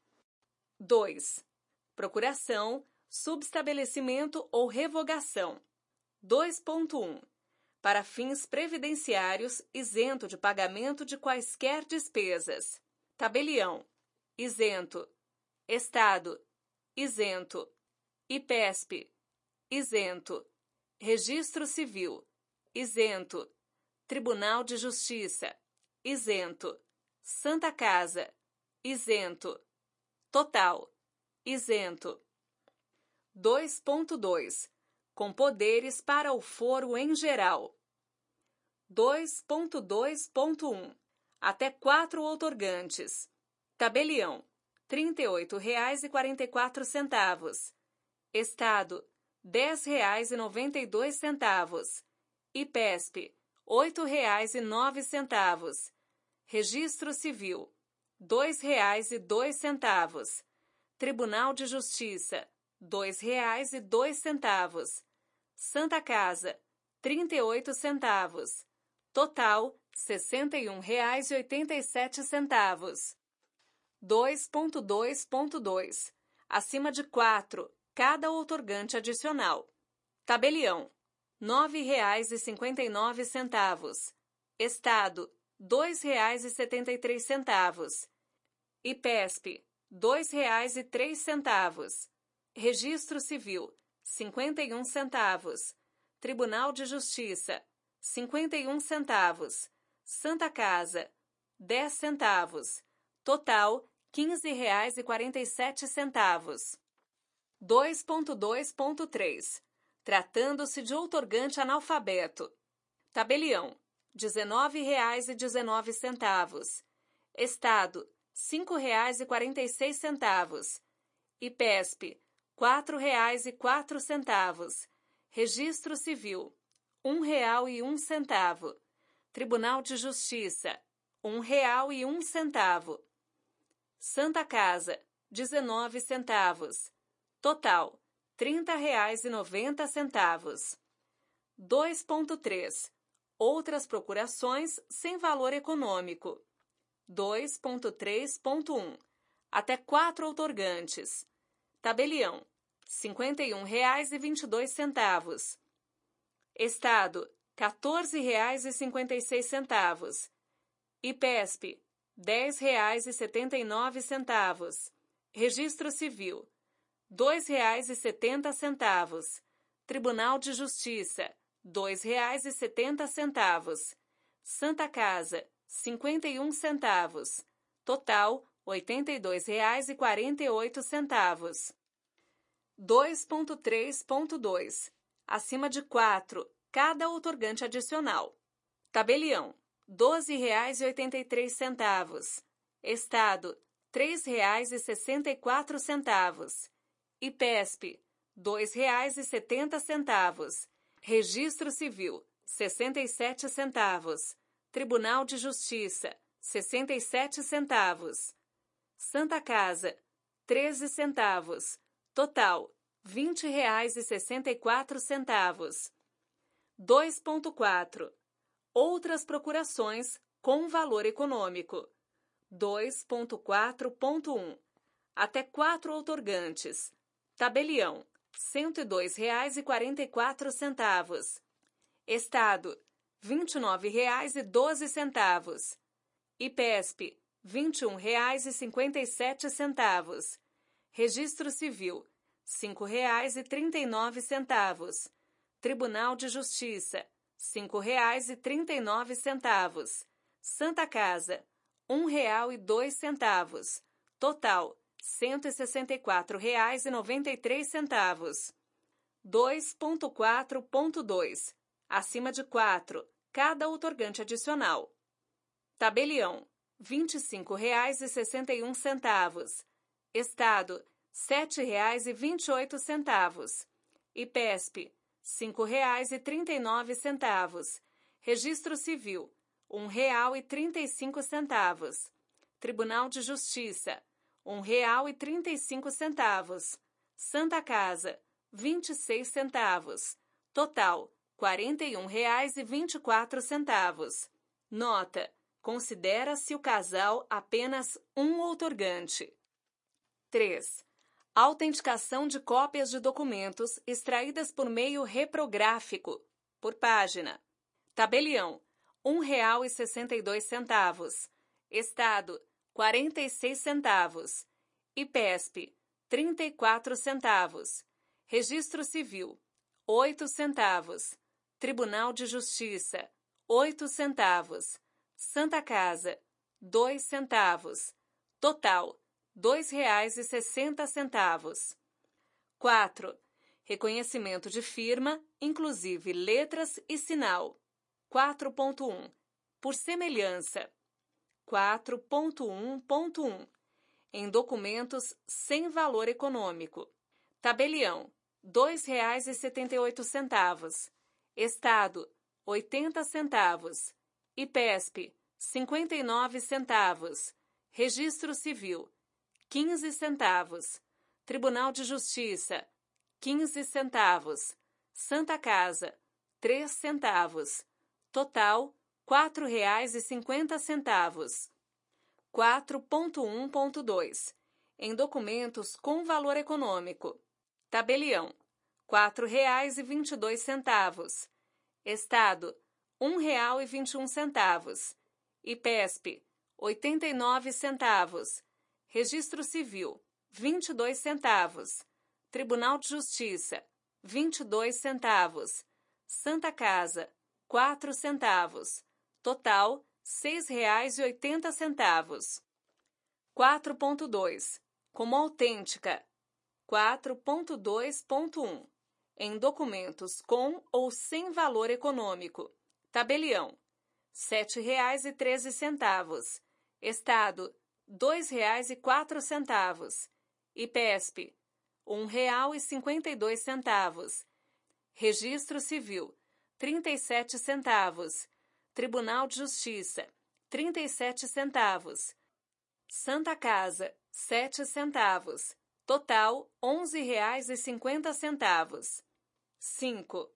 dois. Procuração, subestabelecimento ou revogação. dois ponto um. Para fins previdenciários, isento de pagamento de quaisquer despesas. Tabelião: isento. Estado: isento. IPESP: isento. Registro Civil: isento. Tribunal de Justiça: isento. Santa Casa: isento. Total: isento. dois ponto dois. Com poderes para o foro em geral. dois ponto dois ponto um. Até quatro outorgantes. Tabelião: trinta e oito reais e quarenta e quatro centavos. Estado: dez reais e noventa e dois centavos. IPESP: oito reais e nove centavos. Registro Civil: dois reais e dois centavos. Tribunal de Justiça: dois reais e dois centavos. Santa Casa: trinta e oito centavos. Total: sessenta e um reais e oitenta e sete centavos. dois ponto dois ponto dois. Acima de quatro, cada outorgante adicional. Tabelião: nove reais e cinquenta e nove centavos. Estado: dois reais e setenta e três centavos. IPESP: dois reais e três centavos. Registro Civil: cinquenta e um centavos. Tribunal de Justiça: cinquenta e um centavos. Santa Casa: dez centavos. Total: quinze reais e quarenta e sete centavos. dois ponto dois ponto três. Tratando-se de outorgante analfabeto. Tabelião: dezenove reais e dezenove centavos. Estado: cinco reais e quarenta e seis centavos. IPESP: quatro reais e quatro centavos. Registro Civil: um real e um centavo. Tribunal de Justiça: um real e um centavo. Santa Casa: dezenove centavos. Total: trinta reais e noventa centavos. dois ponto três. Outras procurações sem valor econômico. dois ponto três ponto um. Até quatro outorgantes. Tabelião: cinquenta e um reais e vinte e dois centavos. Estado: quatorze reais e cinquenta e seis centavos. IPESP: dez reais e setenta e nove centavos. Registro Civil: dois reais e setenta centavos. Tribunal de Justiça: dois reais e setenta centavos. Santa Casa: cinquenta e um centavos. Total, oitenta e dois reais e quarenta e oito centavos. dois ponto três ponto dois. Acima de quatro, cada outorgante adicional. Tabelião: doze reais e oitenta e três centavos. Estado: três reais e sessenta e quatro centavos. IPESP: dois reais e setenta centavos. Registro Civil: sessenta e sete centavos. Tribunal de Justiça: sessenta e sete centavos. Santa Casa: treze centavos. Total: vinte reais e sessenta e quatro centavos. dois ponto quatro. Outras procurações com valor econômico. dois ponto quatro ponto um. Até quatro outorgantes. Tabelião: cento e dois reais e quarenta e quatro centavos. Estado: vinte e nove reais e doze centavos. IPESP: vinte e um reais e cinquenta e sete centavos. Registro Civil: cinco reais e trinta e nove centavos. Tribunal de Justiça: cinco reais e trinta e nove centavos. Santa Casa: um real e dois centavos. Total: cento e sessenta e quatro reais e noventa e três centavos. dois ponto quatro ponto dois. Acima de quatro, cada outorgante adicional. Tabelião: vinte e cinco reais e sessenta e um centavos. Estado: sete reais e vinte e oito centavos. IPESP: cinco reais e trinta e nove centavos. Registro Civil: um real e trinta e cinco centavos. Tribunal de Justiça: um real e trinta e cinco centavos. Santa Casa: vinte e seis centavos. Total: quarenta e um reais e vinte e quatro centavos. Nota: considera-se o casal apenas um outorgante. três. Autenticação de cópias de documentos extraídas por meio reprográfico, por página. Tabelião: um real e sessenta e dois centavos. Estado: quarenta e seis centavos. IPESP: trinta e quatro centavos. Registro Civil: oito centavos. Tribunal de Justiça: oito centavos. Santa Casa: dois centavos. Total: dois reais e sessenta centavos. quatro. Reconhecimento de firma, inclusive letras e sinal. quatro ponto um. Por semelhança. quatro ponto um ponto um. Em documentos sem valor econômico. Tabelião: dois reais e setenta e oito centavos. Estado: oitenta centavos. IPESP: cinquenta e nove centavos. Registro Civil: quinze centavos. Tribunal de Justiça: quinze centavos. Santa Casa: três centavos. Total: quatro reais e cinquenta centavos. quatro ponto um ponto dois. Em documentos com valor econômico. Tabelião: quatro reais e vinte e dois centavos. Estado: um real e vinte e um centavos. IPESP: oitenta e nove centavos. Registro Civil: vinte e dois centavos. Tribunal de Justiça: vinte e dois centavos. Santa Casa: quatro centavos. Total: seis reais e oitenta centavos. quatro ponto dois. Como autêntica. quatro ponto dois ponto um. Em documentos com ou sem valor econômico. Tabelião: sete reais e treze centavos. Estado: dois reais e quatro centavos. IPESP: um real e cinquenta e dois centavos. Registro Civil: trinta e sete centavos. Tribunal de Justiça: trinta e sete centavos. Santa Casa: sete centavos. Total: onze reais e cinquenta centavos. cinco.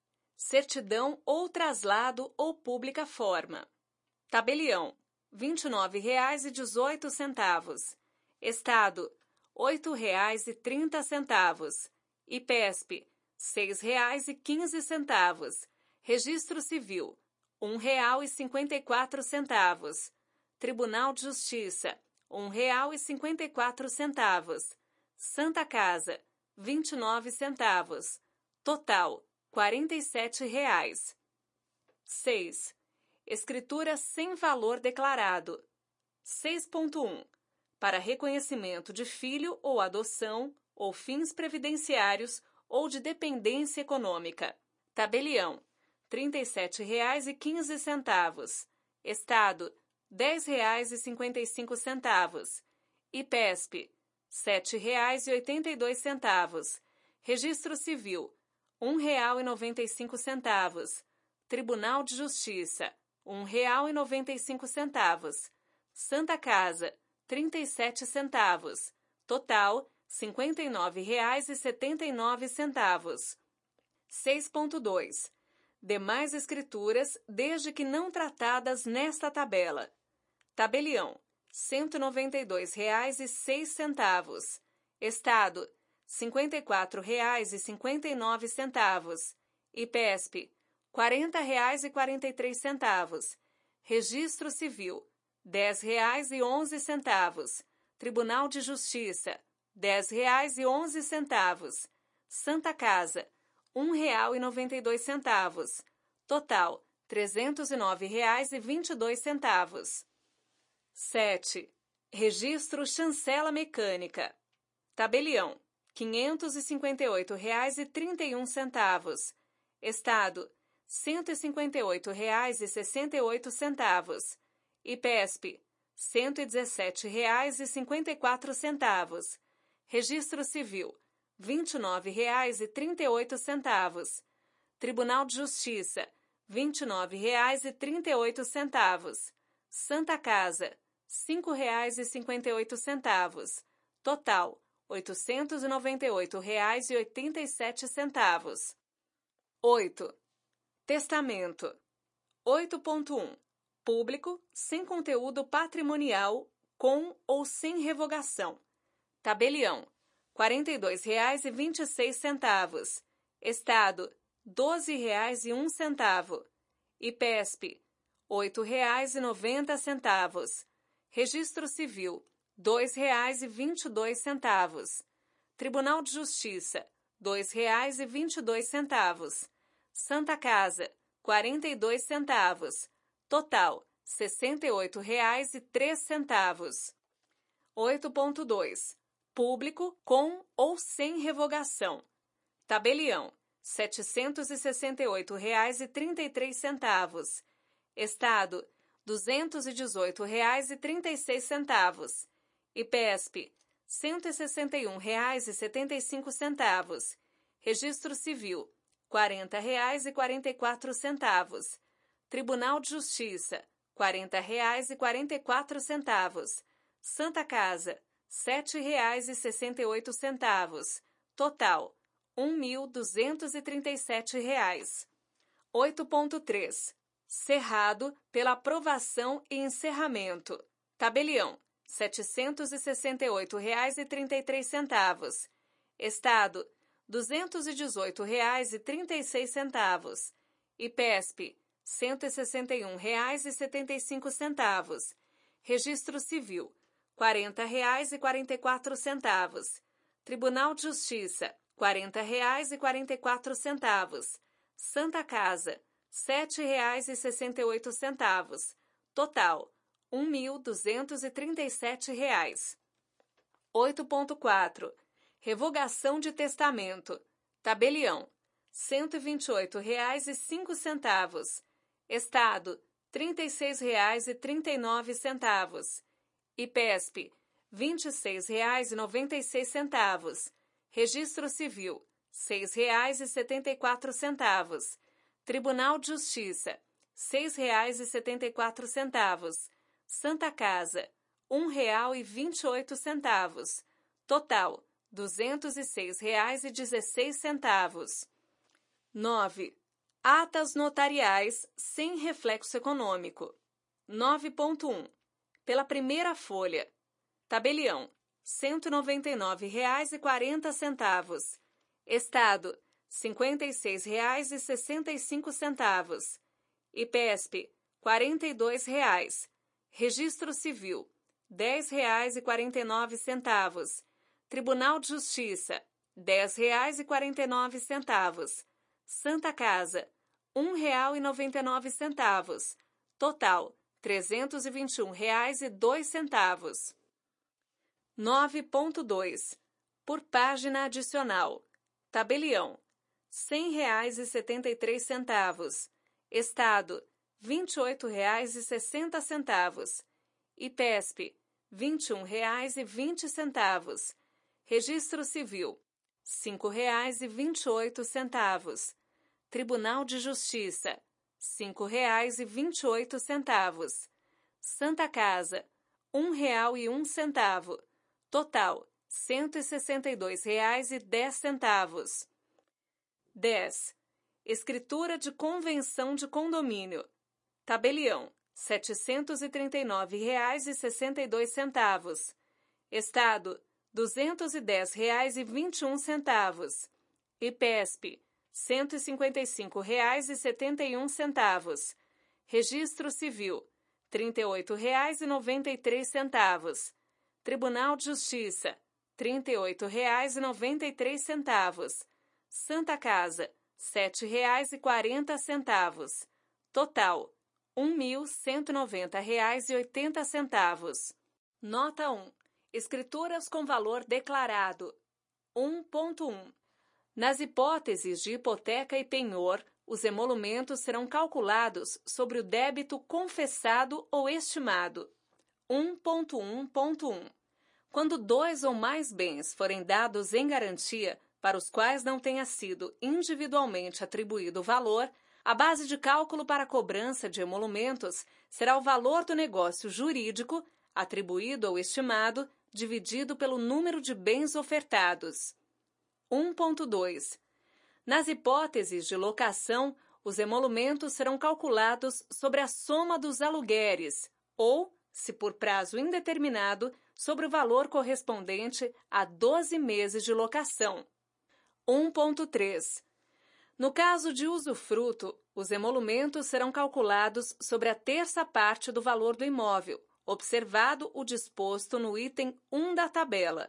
Certidão ou traslado ou pública forma. Tabelião: vinte e nove reais e dezoito centavos. Estado: oito reais e trinta centavos. IPESP: seis reais e quinze centavos. Registro Civil: um real e cinquenta e quatro centavos. Tribunal de Justiça: um real e cinquenta e quatro centavos. Santa Casa: vinte e nove centavos. Total: quarenta e sete reais. seis. escritura sem valor declarado. seis ponto um. Para reconhecimento de filho ou adoção, ou fins previdenciários ou de dependência econômica. Tabelião: trinta e sete reais e quinze centavos. Estado: dez reais e cinquenta e cinco centavos. IPESP: sete reais e oitenta e dois centavos. Registro Civil: um real e noventa e cinco centavos. Tribunal de Justiça: um real e noventa e cinco centavos. Santa Casa: trinta e sete centavos. Total: cinquenta e nove reais e setenta e nove centavos. seis ponto dois. Demais escrituras, desde que não tratadas nesta tabela. Tabelião: cento e noventa e dois reais e seis centavos. Estado: cinquenta e quatro reais e cinquenta e nove centavos. IPESP: quarenta reais e quarenta e três centavos. Registro Civil: dez reais e onze centavos. Tribunal de Justiça: dez reais e onze centavos. Santa Casa: um real e noventa e dois centavos. Total: trezentos e nove reais e vinte e dois centavos. sete. Registro Chancela Mecânica. Tabelião: quinhentos e cinquenta e oito reais e trinta e um centavos. Estado: cento e cinquenta e oito reais e sessenta e oito centavos. IPESP: cento e dezessete reais e cinquenta e quatro centavos. Registro Civil: vinte e nove reais e trinta e oito centavos. Tribunal de Justiça: vinte e nove reais e trinta e oito centavos. Santa Casa: cinco reais e cinquenta e oito centavos. Total: oitocentos e noventa e oito reais e oitenta e sete centavos. oito. Testamento. oito ponto um. Público, sem conteúdo patrimonial, com ou sem revogação. Tabelião: quarenta e dois reais e vinte e seis centavos. Estado: doze reais e um centavo. IPESP: oito reais e noventa centavos. Registro Civil: dois reais e vinte e dois centavos. Tribunal de Justiça: dois reais e vinte e dois centavos. Santa Casa: quarenta e dois centavos. Total: sessenta e oito reais e três centavos. oito ponto dois. Público, com ou sem revogação. Tabelião: setecentos e sessenta e oito reais e trinta e três centavos. Estado: duzentos e dezoito reais e trinta e seis centavos. IPESP: cento e sessenta e um reais e setenta e cinco centavos. Registro Civil: quarenta reais e quarenta e quatro centavos. Tribunal de Justiça: quarenta reais e quarenta e quatro centavos. Santa Casa: sete reais e sessenta e oito centavos. Total: um mil duzentos e trinta e sete reais. oito ponto três. Cerrado pela aprovação e encerramento. Tabelião: setecentos e sessenta e oito reais e trinta e três centavos. Estado: duzentos e dezoito reais e trinta e seis centavos. IPESP: cento e sessenta e um reais e setenta e cinco centavos. Registro Civil: quarenta reais e quarenta e quatro centavos. Tribunal de Justiça: quarenta reais e quarenta e quatro centavos. Santa Casa: sete reais e sessenta e oito centavos. Total: um mil duzentos e trinta e sete reais. oito ponto quatro. Revogação de testamento. Tabelião: cento e vinte e oito reais e cinco centavos. Estado: trinta e seis reais e trinta e nove centavos. IPESP: vinte e seis reais e noventa e seis centavos. Registro Civil: seis reais e setenta e quatro centavos. Tribunal de Justiça: seis reais e setenta e quatro centavos. Santa Casa: um real e vinte e oito centavos. Total: duzentos e seis reais e dezesseis centavos. nove. Atas notariais sem reflexo econômico. nove ponto um. Pela primeira folha. Tabelião: cento e noventa e nove reais e quarenta centavos. Estado: cinquenta e seis reais e sessenta e cinco centavos. IPESP: quarenta e dois reais. Registro Civil: dez reais e quarenta e nove centavos. Tribunal de Justiça: dez reais e quarenta e nove centavos. Santa Casa: um real e noventa e nove centavos. Total, trezentos e vinte e um reais e dois centavos. nove ponto dois. Por página adicional. Tabelião, cem reais e setenta e três centavos. Estado, vinte e oito reais e sessenta centavos. IPESP, vinte e um reais e vinte centavos. Registro Civil, cinco reais e vinte e oito centavos. Tribunal de Justiça, cinco reais e vinte e oito centavos. Santa Casa, um real e um centavo. Total, cento e sessenta e dois reais e dez centavos. dez. Escritura de convenção de condomínio. Tabelião, setecentos e trinta e nove reais e sessenta e dois centavos. Estado, duzentos e dez reais e vinte e um centavos. IPESP, cento e cinquenta e cinco reais e setenta e um centavos. Registro Civil, trinta e oito reais e noventa e três centavos. Tribunal de Justiça, trinta e oito reais e noventa e três centavos. Santa Casa, sete reais e quarenta centavos. Total, um mil cento e noventa reais e oitenta centavos. Nota um. Escrituras com valor declarado. um ponto um. Nas hipóteses de hipoteca e penhor, os emolumentos serão calculados sobre o débito confessado ou estimado. um ponto um ponto um. Quando dois ou mais bens forem dados em garantia, para os quais não tenha sido individualmente atribuído o valor, a base de cálculo para a cobrança de emolumentos será o valor do negócio jurídico, atribuído ou estimado, dividido pelo número de bens ofertados. um ponto dois. Nas hipóteses de locação, os emolumentos serão calculados sobre a soma dos alugueres, ou, se por prazo indeterminado, sobre o valor correspondente a doze meses de locação. um ponto três. No caso de usufruto, os emolumentos serão calculados sobre a terça parte do valor do imóvel, observado o disposto no item um da tabela.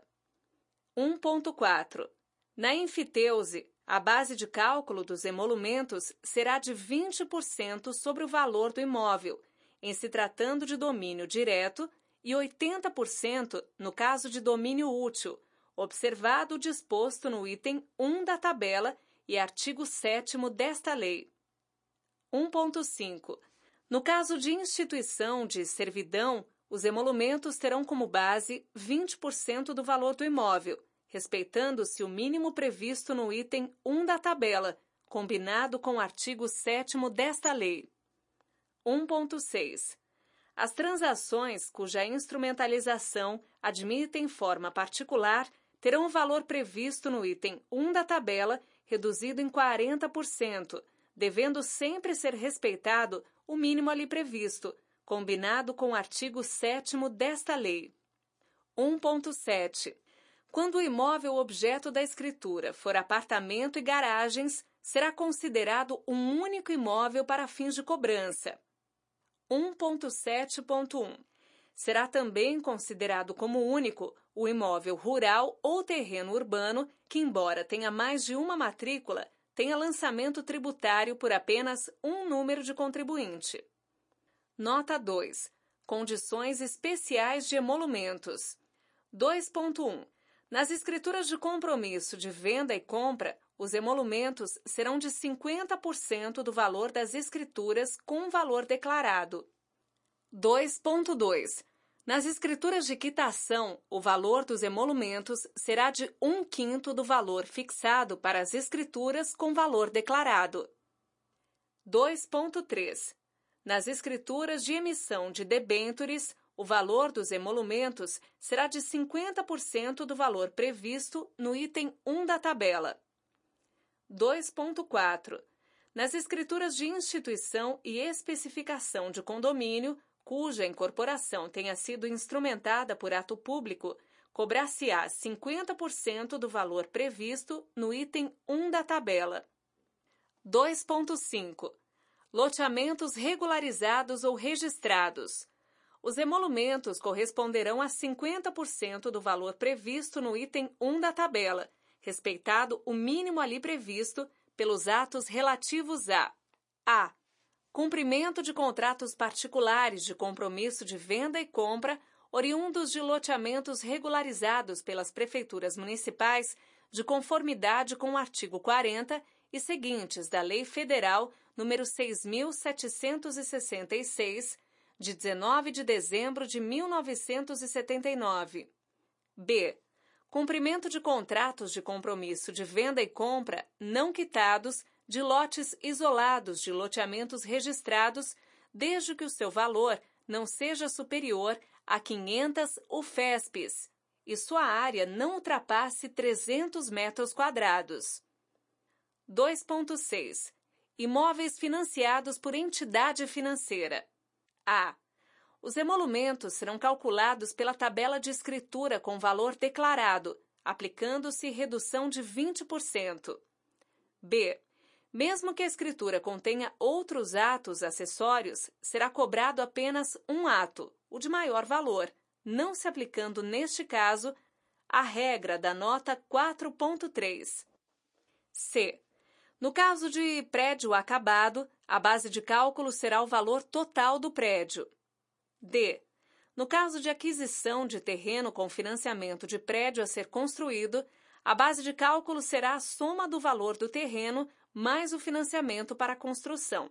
um ponto quatro. Na enfiteuse, a base de cálculo dos emolumentos será de vinte por cento sobre o valor do imóvel, em se tratando de domínio direto, e oitenta por cento no caso de domínio útil, observado o disposto no item um da tabela e artigo sétimo desta lei. um ponto cinco. No caso de instituição de servidão, os emolumentos terão como base vinte por cento do valor do imóvel, respeitando-se o mínimo previsto no item um da tabela, combinado com o artigo sétimo desta lei. um ponto seis. As transações cuja instrumentalização admitem forma particular terão o valor previsto no item um da tabela reduzido em quarenta por cento, devendo sempre ser respeitado o mínimo ali previsto, combinado com o artigo sétimo desta lei. um ponto sete. Quando o imóvel objeto da escritura for apartamento e garagens, será considerado um único imóvel para fins de cobrança. um ponto sete ponto um. Será também considerado como único o imóvel rural ou terreno urbano que, embora tenha mais de uma matrícula, tenha lançamento tributário por apenas um número de contribuinte. Nota dois. Condições especiais de emolumentos. dois ponto um. Nas escrituras de compromisso de venda e compra, os emolumentos serão de cinquenta por cento do valor das escrituras com valor declarado. dois ponto dois. Nas escrituras de quitação, o valor dos emolumentos será de um quinto do valor fixado para as escrituras com valor declarado. dois ponto três. Nas escrituras de emissão de debêntures, o valor dos emolumentos será de cinquenta por cento do valor previsto no item um da tabela. dois ponto quatro. Nas escrituras de instituição e especificação de condomínio, cuja incorporação tenha sido instrumentada por ato público, cobrar-se-á cinquenta por cento do valor previsto no item um da tabela. dois ponto cinco. Loteamentos regularizados ou registrados. Os emolumentos corresponderão a cinquenta por cento do valor previsto no item um da tabela, respeitado o mínimo ali previsto pelos atos relativos a a. cumprimento de contratos particulares de compromisso de venda e compra oriundos de loteamentos regularizados pelas prefeituras municipais de conformidade com o artigo quarenta e seguintes da Lei Federal número seis mil setecentos e sessenta e seis, de dezenove de dezembro de mil novecentos e setenta e nove. B. Cumprimento de contratos de compromisso de venda e compra não quitados de lotes isolados de loteamentos registrados, desde que o seu valor não seja superior a quinhentas U F E S Ps e sua área não ultrapasse trezentos metros quadrados. dois ponto seis. Imóveis financiados por entidade financeira. A. Os emolumentos serão calculados pela tabela de escritura com valor declarado, aplicando-se redução de vinte por cento. B. Mesmo que a escritura contenha outros atos acessórios, será cobrado apenas um ato, o de maior valor, não se aplicando, neste caso, a regra da nota quatro ponto três. C. No caso de prédio acabado, a base de cálculo será o valor total do prédio. D. No caso de aquisição de terreno com financiamento de prédio a ser construído, a base de cálculo será a soma do valor do terreno mais o financiamento para a construção.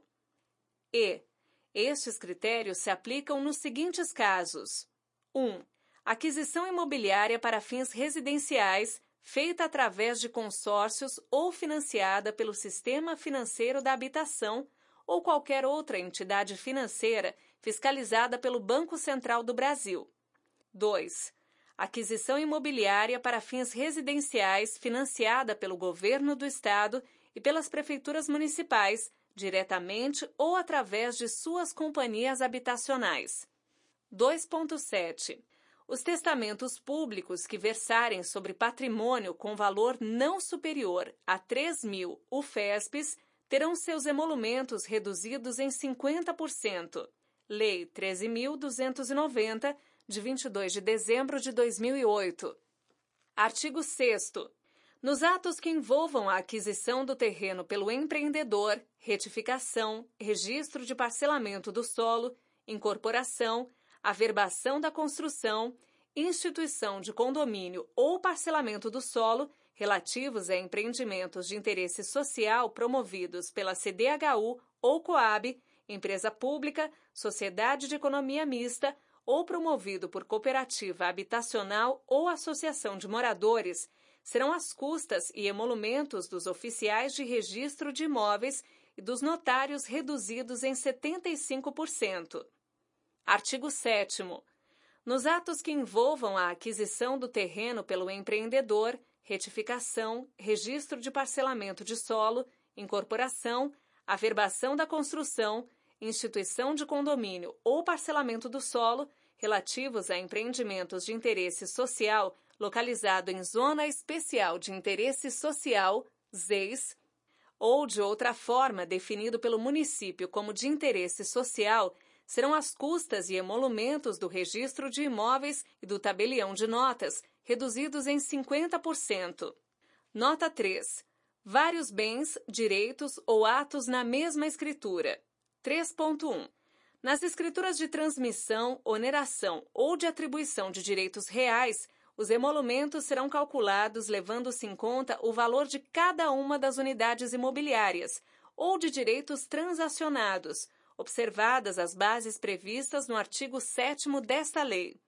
E. Estes critérios se aplicam nos seguintes casos. um. Aquisição imobiliária para fins residenciais, feita através de consórcios ou financiada pelo Sistema Financeiro da Habitação ou qualquer outra entidade financeira fiscalizada pelo Banco Central do Brasil. dois. Aquisição imobiliária para fins residenciais financiada pelo Governo do Estado e pelas prefeituras municipais, diretamente ou através de suas companhias habitacionais. dois ponto sete. Os testamentos públicos que versarem sobre patrimônio com valor não superior a três mil U F E S Ps terão seus emolumentos reduzidos em cinquenta por cento. Lei treze mil duzentos e noventa, de vinte e dois de dezembro de dois mil e oito. Artigo sexto. Nos atos que envolvam a aquisição do terreno pelo empreendedor, retificação, registro de parcelamento do solo, incorporação, averbação da construção, instituição de condomínio ou parcelamento do solo relativos a empreendimentos de interesse social promovidos pela C D H U ou Coab, empresa pública, sociedade de economia mista ou promovido por cooperativa habitacional ou associação de moradores, serão as custas e emolumentos dos oficiais de registro de imóveis e dos notários reduzidos em setenta e cinco por cento. Artigo sétimo. Nos atos que envolvam a aquisição do terreno pelo empreendedor, retificação, registro de parcelamento de solo, incorporação, averbação da construção, instituição de condomínio ou parcelamento do solo, relativos a empreendimentos de interesse social localizado em Zona Especial de Interesse Social, Z E S, ou de outra forma definido pelo município como de interesse social, serão as custas e emolumentos do registro de imóveis e do tabelião de notas, reduzidos em cinquenta por cento. Nota três. Vários bens, direitos ou atos na mesma escritura. três ponto um. Nas escrituras de transmissão, oneração ou de atribuição de direitos reais, os emolumentos serão calculados levando-se em conta o valor de cada uma das unidades imobiliárias ou de direitos transacionados, observadas as bases previstas no artigo sétimo desta lei.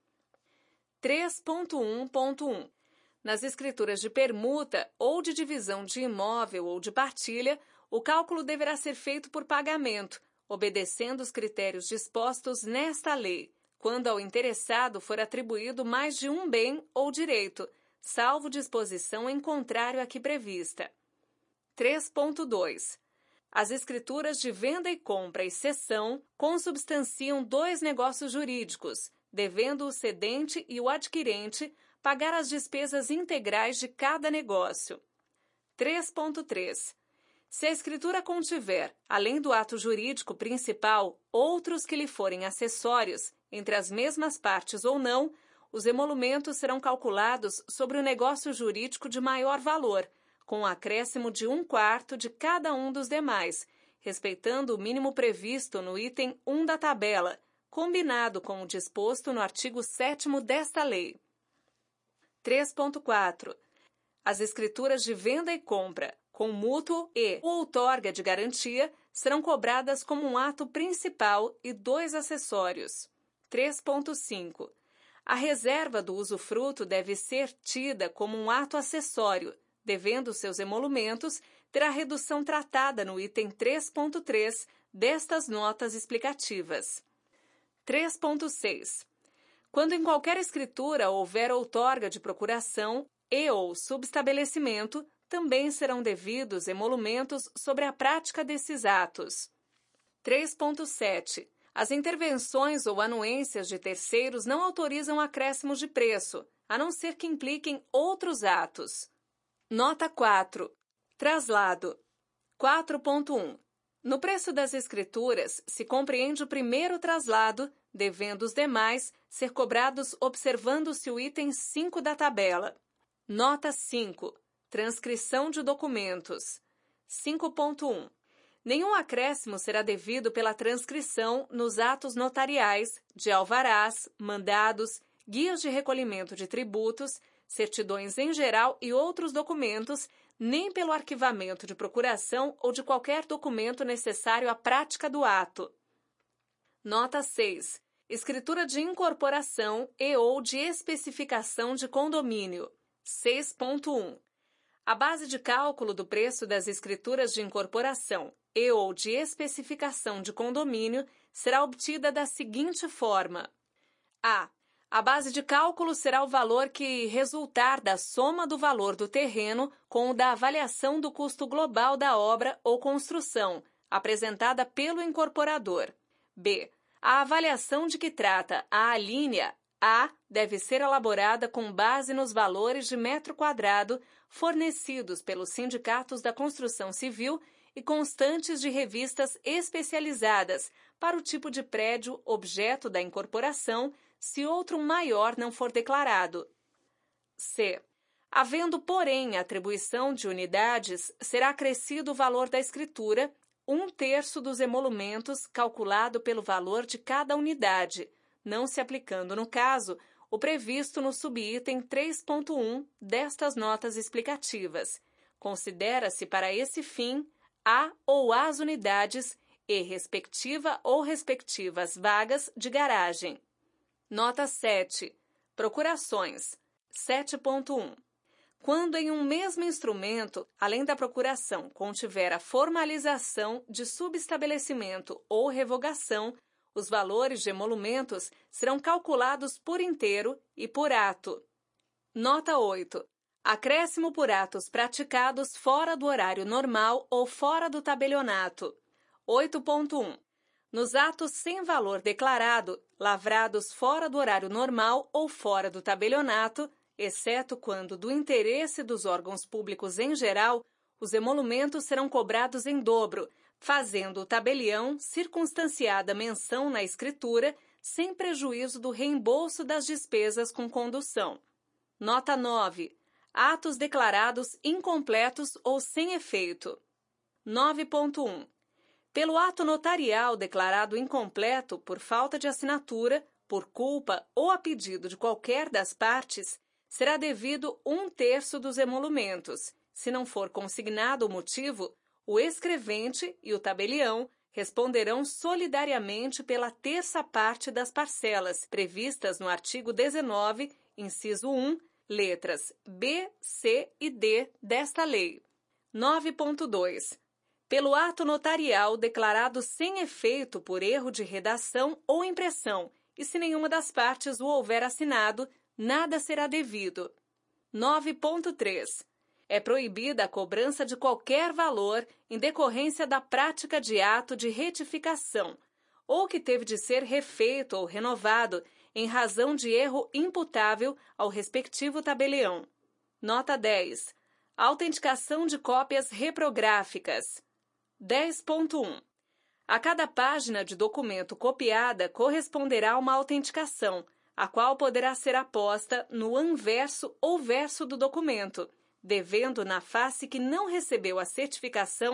três ponto um ponto um. Nas escrituras de permuta ou de divisão de imóvel ou de partilha, o cálculo deverá ser feito por pagamento, obedecendo os critérios dispostos nesta lei, quando ao interessado for atribuído mais de um bem ou direito, salvo disposição em contrário à que prevista. três ponto dois. As escrituras de venda e compra e cessão consubstanciam dois negócios jurídicos, devendo o cedente e o adquirente pagar as despesas integrais de cada negócio. três ponto três. Se a escritura contiver, além do ato jurídico principal, outros que lhe forem acessórios, entre as mesmas partes ou não, os emolumentos serão calculados sobre o negócio jurídico de maior valor, com o acréscimo de um quarto de cada um dos demais, respeitando o mínimo previsto no item um da tabela, combinado com o disposto no artigo sétimo desta lei. três ponto quatro. As escrituras de venda e compra, com mútuo e ou outorga de garantia, serão cobradas como um ato principal e dois acessórios. três ponto cinco. A reserva do usufruto deve ser tida como um ato acessório, devendo seus emolumentos ter a redução tratada no item três ponto três destas notas explicativas. três ponto seis. Quando em qualquer escritura houver outorga de procuração e ou subestabelecimento, também serão devidos emolumentos sobre a prática desses atos. três ponto sete. As intervenções ou anuências de terceiros não autorizam acréscimos de preço, a não ser que impliquem outros atos. Nota quatro. Traslado. quatro ponto um. No preço das escrituras, se compreende o primeiro traslado, devendo os demais ser cobrados observando-se o item cinco da tabela. Nota cinco. Transcrição de documentos. cinco ponto um. Nenhum acréscimo será devido pela transcrição nos atos notariais, de alvarás, mandados, guias de recolhimento de tributos, certidões em geral e outros documentos, nem pelo arquivamento de procuração ou de qualquer documento necessário à prática do ato. Nota seis. Escritura de incorporação e ou de especificação de condomínio. seis ponto um. A base de cálculo do preço das escrituras de incorporação e ou de especificação de condomínio será obtida da seguinte forma. A. A base de cálculo será o valor que resultar da soma do valor do terreno com o da avaliação do custo global da obra ou construção, apresentada pelo incorporador. B. A avaliação de que trata a alínea A deve ser elaborada com base nos valores de metro quadrado fornecidos pelos sindicatos da construção civil e constantes de revistas especializadas para o tipo de prédio objeto da incorporação, se outro maior não for declarado. C. Havendo, porém, atribuição de unidades, será acrescido o valor da escritura, um terço dos emolumentos calculado pelo valor de cada unidade, não se aplicando, no caso, o previsto no subitem três ponto um destas notas explicativas. Considera-se para esse fim a ou as unidades e respectiva ou respectivas vagas de garagem. Nota sete. Procurações. sete ponto um. Quando em um mesmo instrumento, além da procuração, contiver a formalização de subestabelecimento ou revogação, os valores de emolumentos serão calculados por inteiro e por ato. Nota oito. Acréscimo por atos praticados fora do horário normal ou fora do tabelionato. oito ponto um. Nos atos sem valor declarado, lavrados fora do horário normal ou fora do tabelionato, exceto quando do interesse dos órgãos públicos em geral, os emolumentos serão cobrados em dobro, fazendo o tabelião circunstanciada menção na escritura, sem prejuízo do reembolso das despesas com condução. Nota nove. Atos declarados incompletos ou sem efeito. nove ponto um. Pelo ato notarial declarado incompleto por falta de assinatura, por culpa ou a pedido de qualquer das partes, será devido um terço dos emolumentos. Se não for consignado o motivo, o escrevente e o tabelião responderão solidariamente pela terça parte das parcelas previstas no artigo dezenove, inciso um, letras B, C e D desta lei. nove ponto dois. Pelo ato notarial declarado sem efeito por erro de redação ou impressão, e se nenhuma das partes o houver assinado, nada será devido. nove ponto três. É proibida a cobrança de qualquer valor em decorrência da prática de ato de retificação, ou que teve de ser refeito ou renovado em razão de erro imputável ao respectivo tabelião. Nota dez. Autenticação de cópias reprográficas. dez ponto um. A cada página de documento copiada corresponderá uma autenticação, a qual poderá ser aposta no anverso ou verso do documento, devendo na face que não recebeu a certificação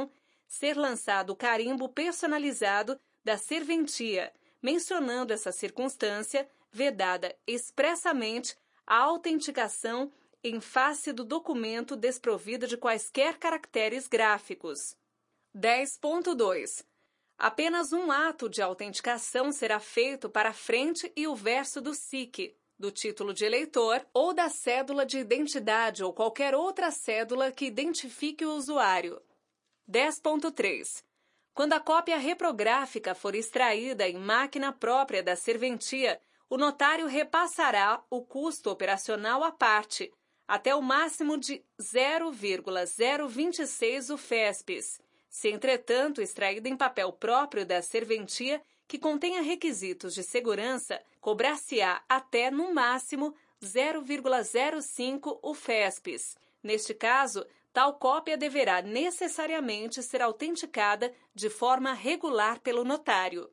ser lançado o carimbo personalizado da serventia, mencionando essa circunstância, vedada expressamente a autenticação em face do documento desprovida de quaisquer caracteres gráficos. dez ponto dois. Apenas um ato de autenticação será feito para a frente e o verso do S I C, do título de eleitor ou da cédula de identidade ou qualquer outra cédula que identifique o usuário. dez ponto três. Quando a cópia reprográfica for extraída em máquina própria da serventia, o notário repassará o custo operacional à parte, até o máximo de zero vírgula zero vinte e seis U F E S Ps. Se, entretanto, extraída em papel próprio da serventia que contenha requisitos de segurança, cobrar-se-á até, no máximo, zero vírgula zero cinco U F E S Ps. Neste caso, tal cópia deverá necessariamente ser autenticada de forma regular pelo notário.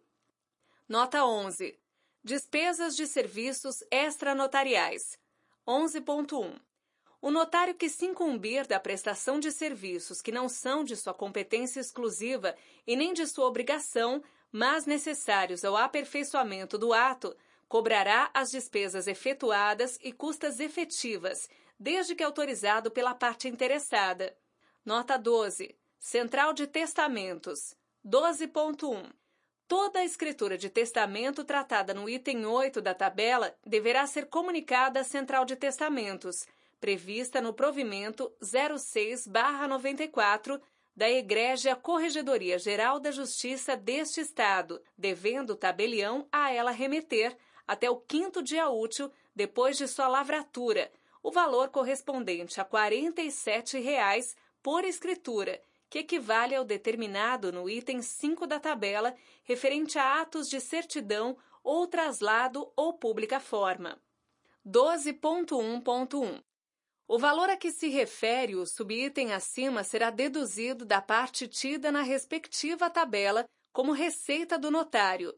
Nota onze. Despesas de serviços extranotariais. onze ponto um. O notário que se incumbir da prestação de serviços que não são de sua competência exclusiva e nem de sua obrigação, mas necessários ao aperfeiçoamento do ato, cobrará as despesas efetuadas e custas efetivas, desde que autorizado pela parte interessada. Nota doze. Central de Testamentos. doze ponto um. Toda a escritura de testamento tratada no item oito da tabela deverá ser comunicada à Central de Testamentos, prevista no provimento zero seis barra noventa e quatro da Egrégia Corregedoria Geral da Justiça deste Estado, devendo o tabelião a ela remeter, até o quinto dia útil depois de sua lavratura, o valor correspondente a quarenta e sete reais por escritura, que equivale ao determinado no item cinco da tabela, referente a atos de certidão ou traslado ou pública forma. doze ponto um ponto um. O valor a que se refere o subitem acima será deduzido da parte tida na respectiva tabela como receita do notário.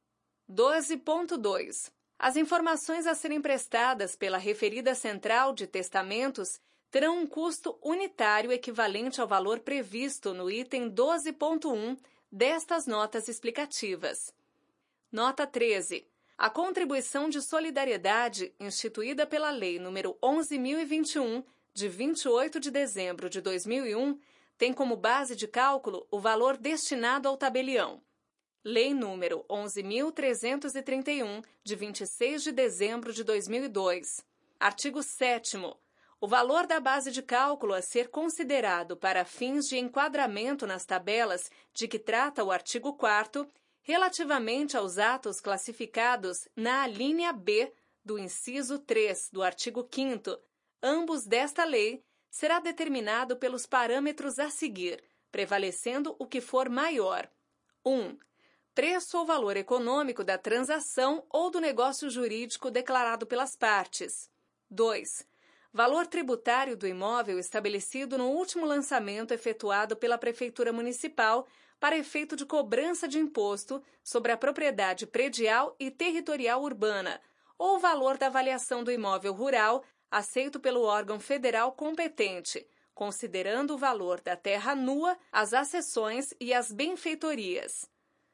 doze ponto dois. As informações a serem prestadas pela referida Central de Testamentos terão um custo unitário equivalente ao valor previsto no item doze ponto um destas notas explicativas. Nota treze. A contribuição de solidariedade instituída pela Lei nº onze mil e vinte e um, de vinte e oito de dezembro de dois mil e um, tem como base de cálculo o valor destinado ao tabelião. Lei número onze mil trezentos e trinta e um, de vinte e seis de dezembro de dois mil e dois. Artigo sétimo. O valor da base de cálculo a ser considerado para fins de enquadramento nas tabelas de que trata o artigo quarto, relativamente aos atos classificados na alínea B do inciso três do artigo quinto, ambos desta lei, será determinado pelos parâmetros a seguir, prevalecendo o que for maior. um. Preço ou valor econômico da transação ou do negócio jurídico declarado pelas partes. dois. Valor tributário do imóvel estabelecido no último lançamento efetuado pela Prefeitura Municipal para efeito de cobrança de imposto sobre a propriedade predial e territorial urbana, ou o valor da avaliação do imóvel rural aceito pelo órgão federal competente, considerando o valor da terra nua, as accessões e as benfeitorias.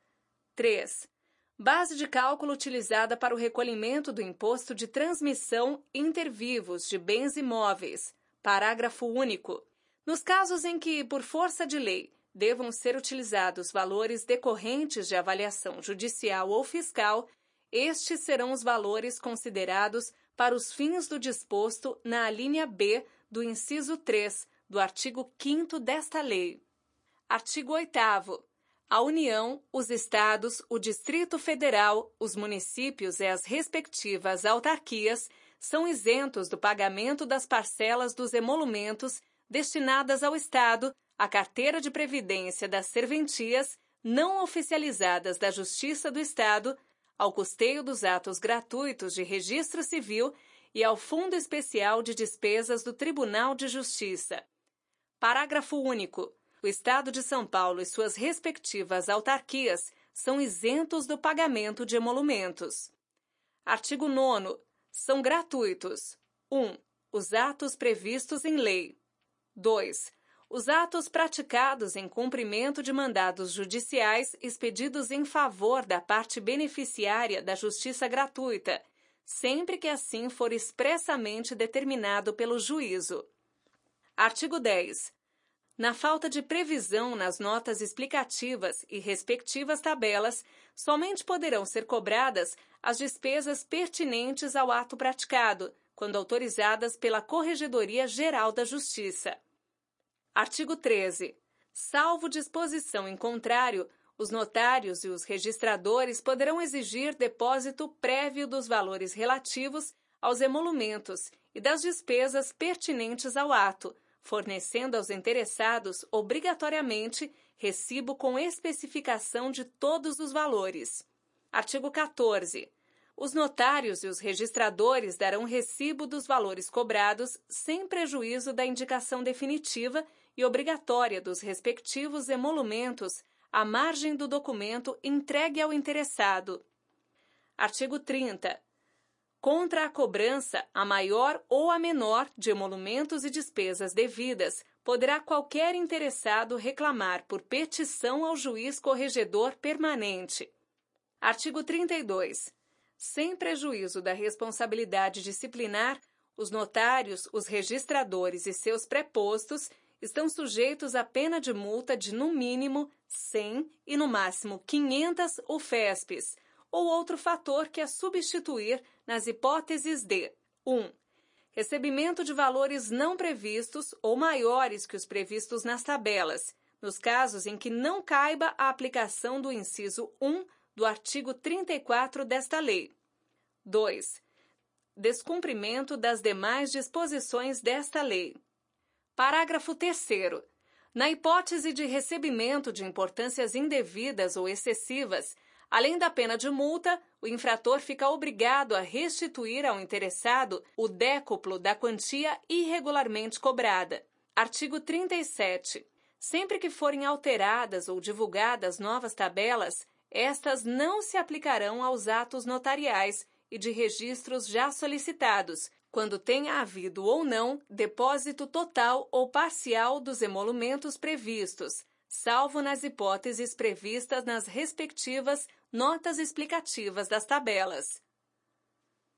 três. Base de cálculo utilizada para o recolhimento do imposto de transmissão inter vivos de bens imóveis. Parágrafo único. Nos casos em que, por força de lei, devam ser utilizados valores decorrentes de avaliação judicial ou fiscal, estes serão os valores considerados para os fins do disposto na alínea B do inciso três do artigo quinto desta lei. Artigo oitavo. A União, os Estados, o Distrito Federal, os municípios e as respectivas autarquias são isentos do pagamento das parcelas dos emolumentos destinadas ao Estado, à carteira de previdência das serventias não oficializadas da Justiça do Estado, ao custeio dos atos gratuitos de registro civil e ao Fundo Especial de Despesas do Tribunal de Justiça. Parágrafo único. O Estado de São Paulo e suas respectivas autarquias são isentos do pagamento de emolumentos. Artigo nono. São gratuitos. um. Os atos previstos em lei. dois. Os atos praticados em cumprimento de mandados judiciais expedidos em favor da parte beneficiária da justiça gratuita, sempre que assim for expressamente determinado pelo juízo. Artigo dez. Na falta de previsão nas notas explicativas e respectivas tabelas, somente poderão ser cobradas as despesas pertinentes ao ato praticado, quando autorizadas pela Corregedoria Geral da Justiça. Artigo treze. Salvo disposição em contrário, os notários e os registradores poderão exigir depósito prévio dos valores relativos aos emolumentos e das despesas pertinentes ao ato, fornecendo aos interessados, obrigatoriamente, recibo com especificação de todos os valores. Artigo quatorze. Os notários e os registradores darão recibo dos valores cobrados sem prejuízo da indicação definitiva e obrigatória dos respectivos emolumentos à margem do documento entregue ao interessado. Artigo trinta. Contra a cobrança, a maior ou a menor, de emolumentos e despesas devidas, poderá qualquer interessado reclamar por petição ao juiz corregedor permanente. Artigo trinta e dois. Sem prejuízo da responsabilidade disciplinar, os notários, os registradores e seus prepostos estão sujeitos à pena de multa de, no mínimo, cem e, no máximo, quinhentas U F E S Ps, ou outro fator que é substituir nas hipóteses de um. Recebimento de valores não previstos ou maiores que os previstos nas tabelas, nos casos em que não caiba a aplicação do inciso um do artigo trinta e quatro desta lei. dois. Descumprimento das demais disposições desta lei. Parágrafo terceiro. Na hipótese de recebimento de importâncias indevidas ou excessivas, além da pena de multa, o infrator fica obrigado a restituir ao interessado o décuplo da quantia irregularmente cobrada. Artigo trinta e sete. Sempre que forem alteradas ou divulgadas novas tabelas, estas não se aplicarão aos atos notariais e de registros já solicitados, quando tenha havido ou não depósito total ou parcial dos emolumentos previstos, salvo nas hipóteses previstas nas respectivas notas explicativas das tabelas.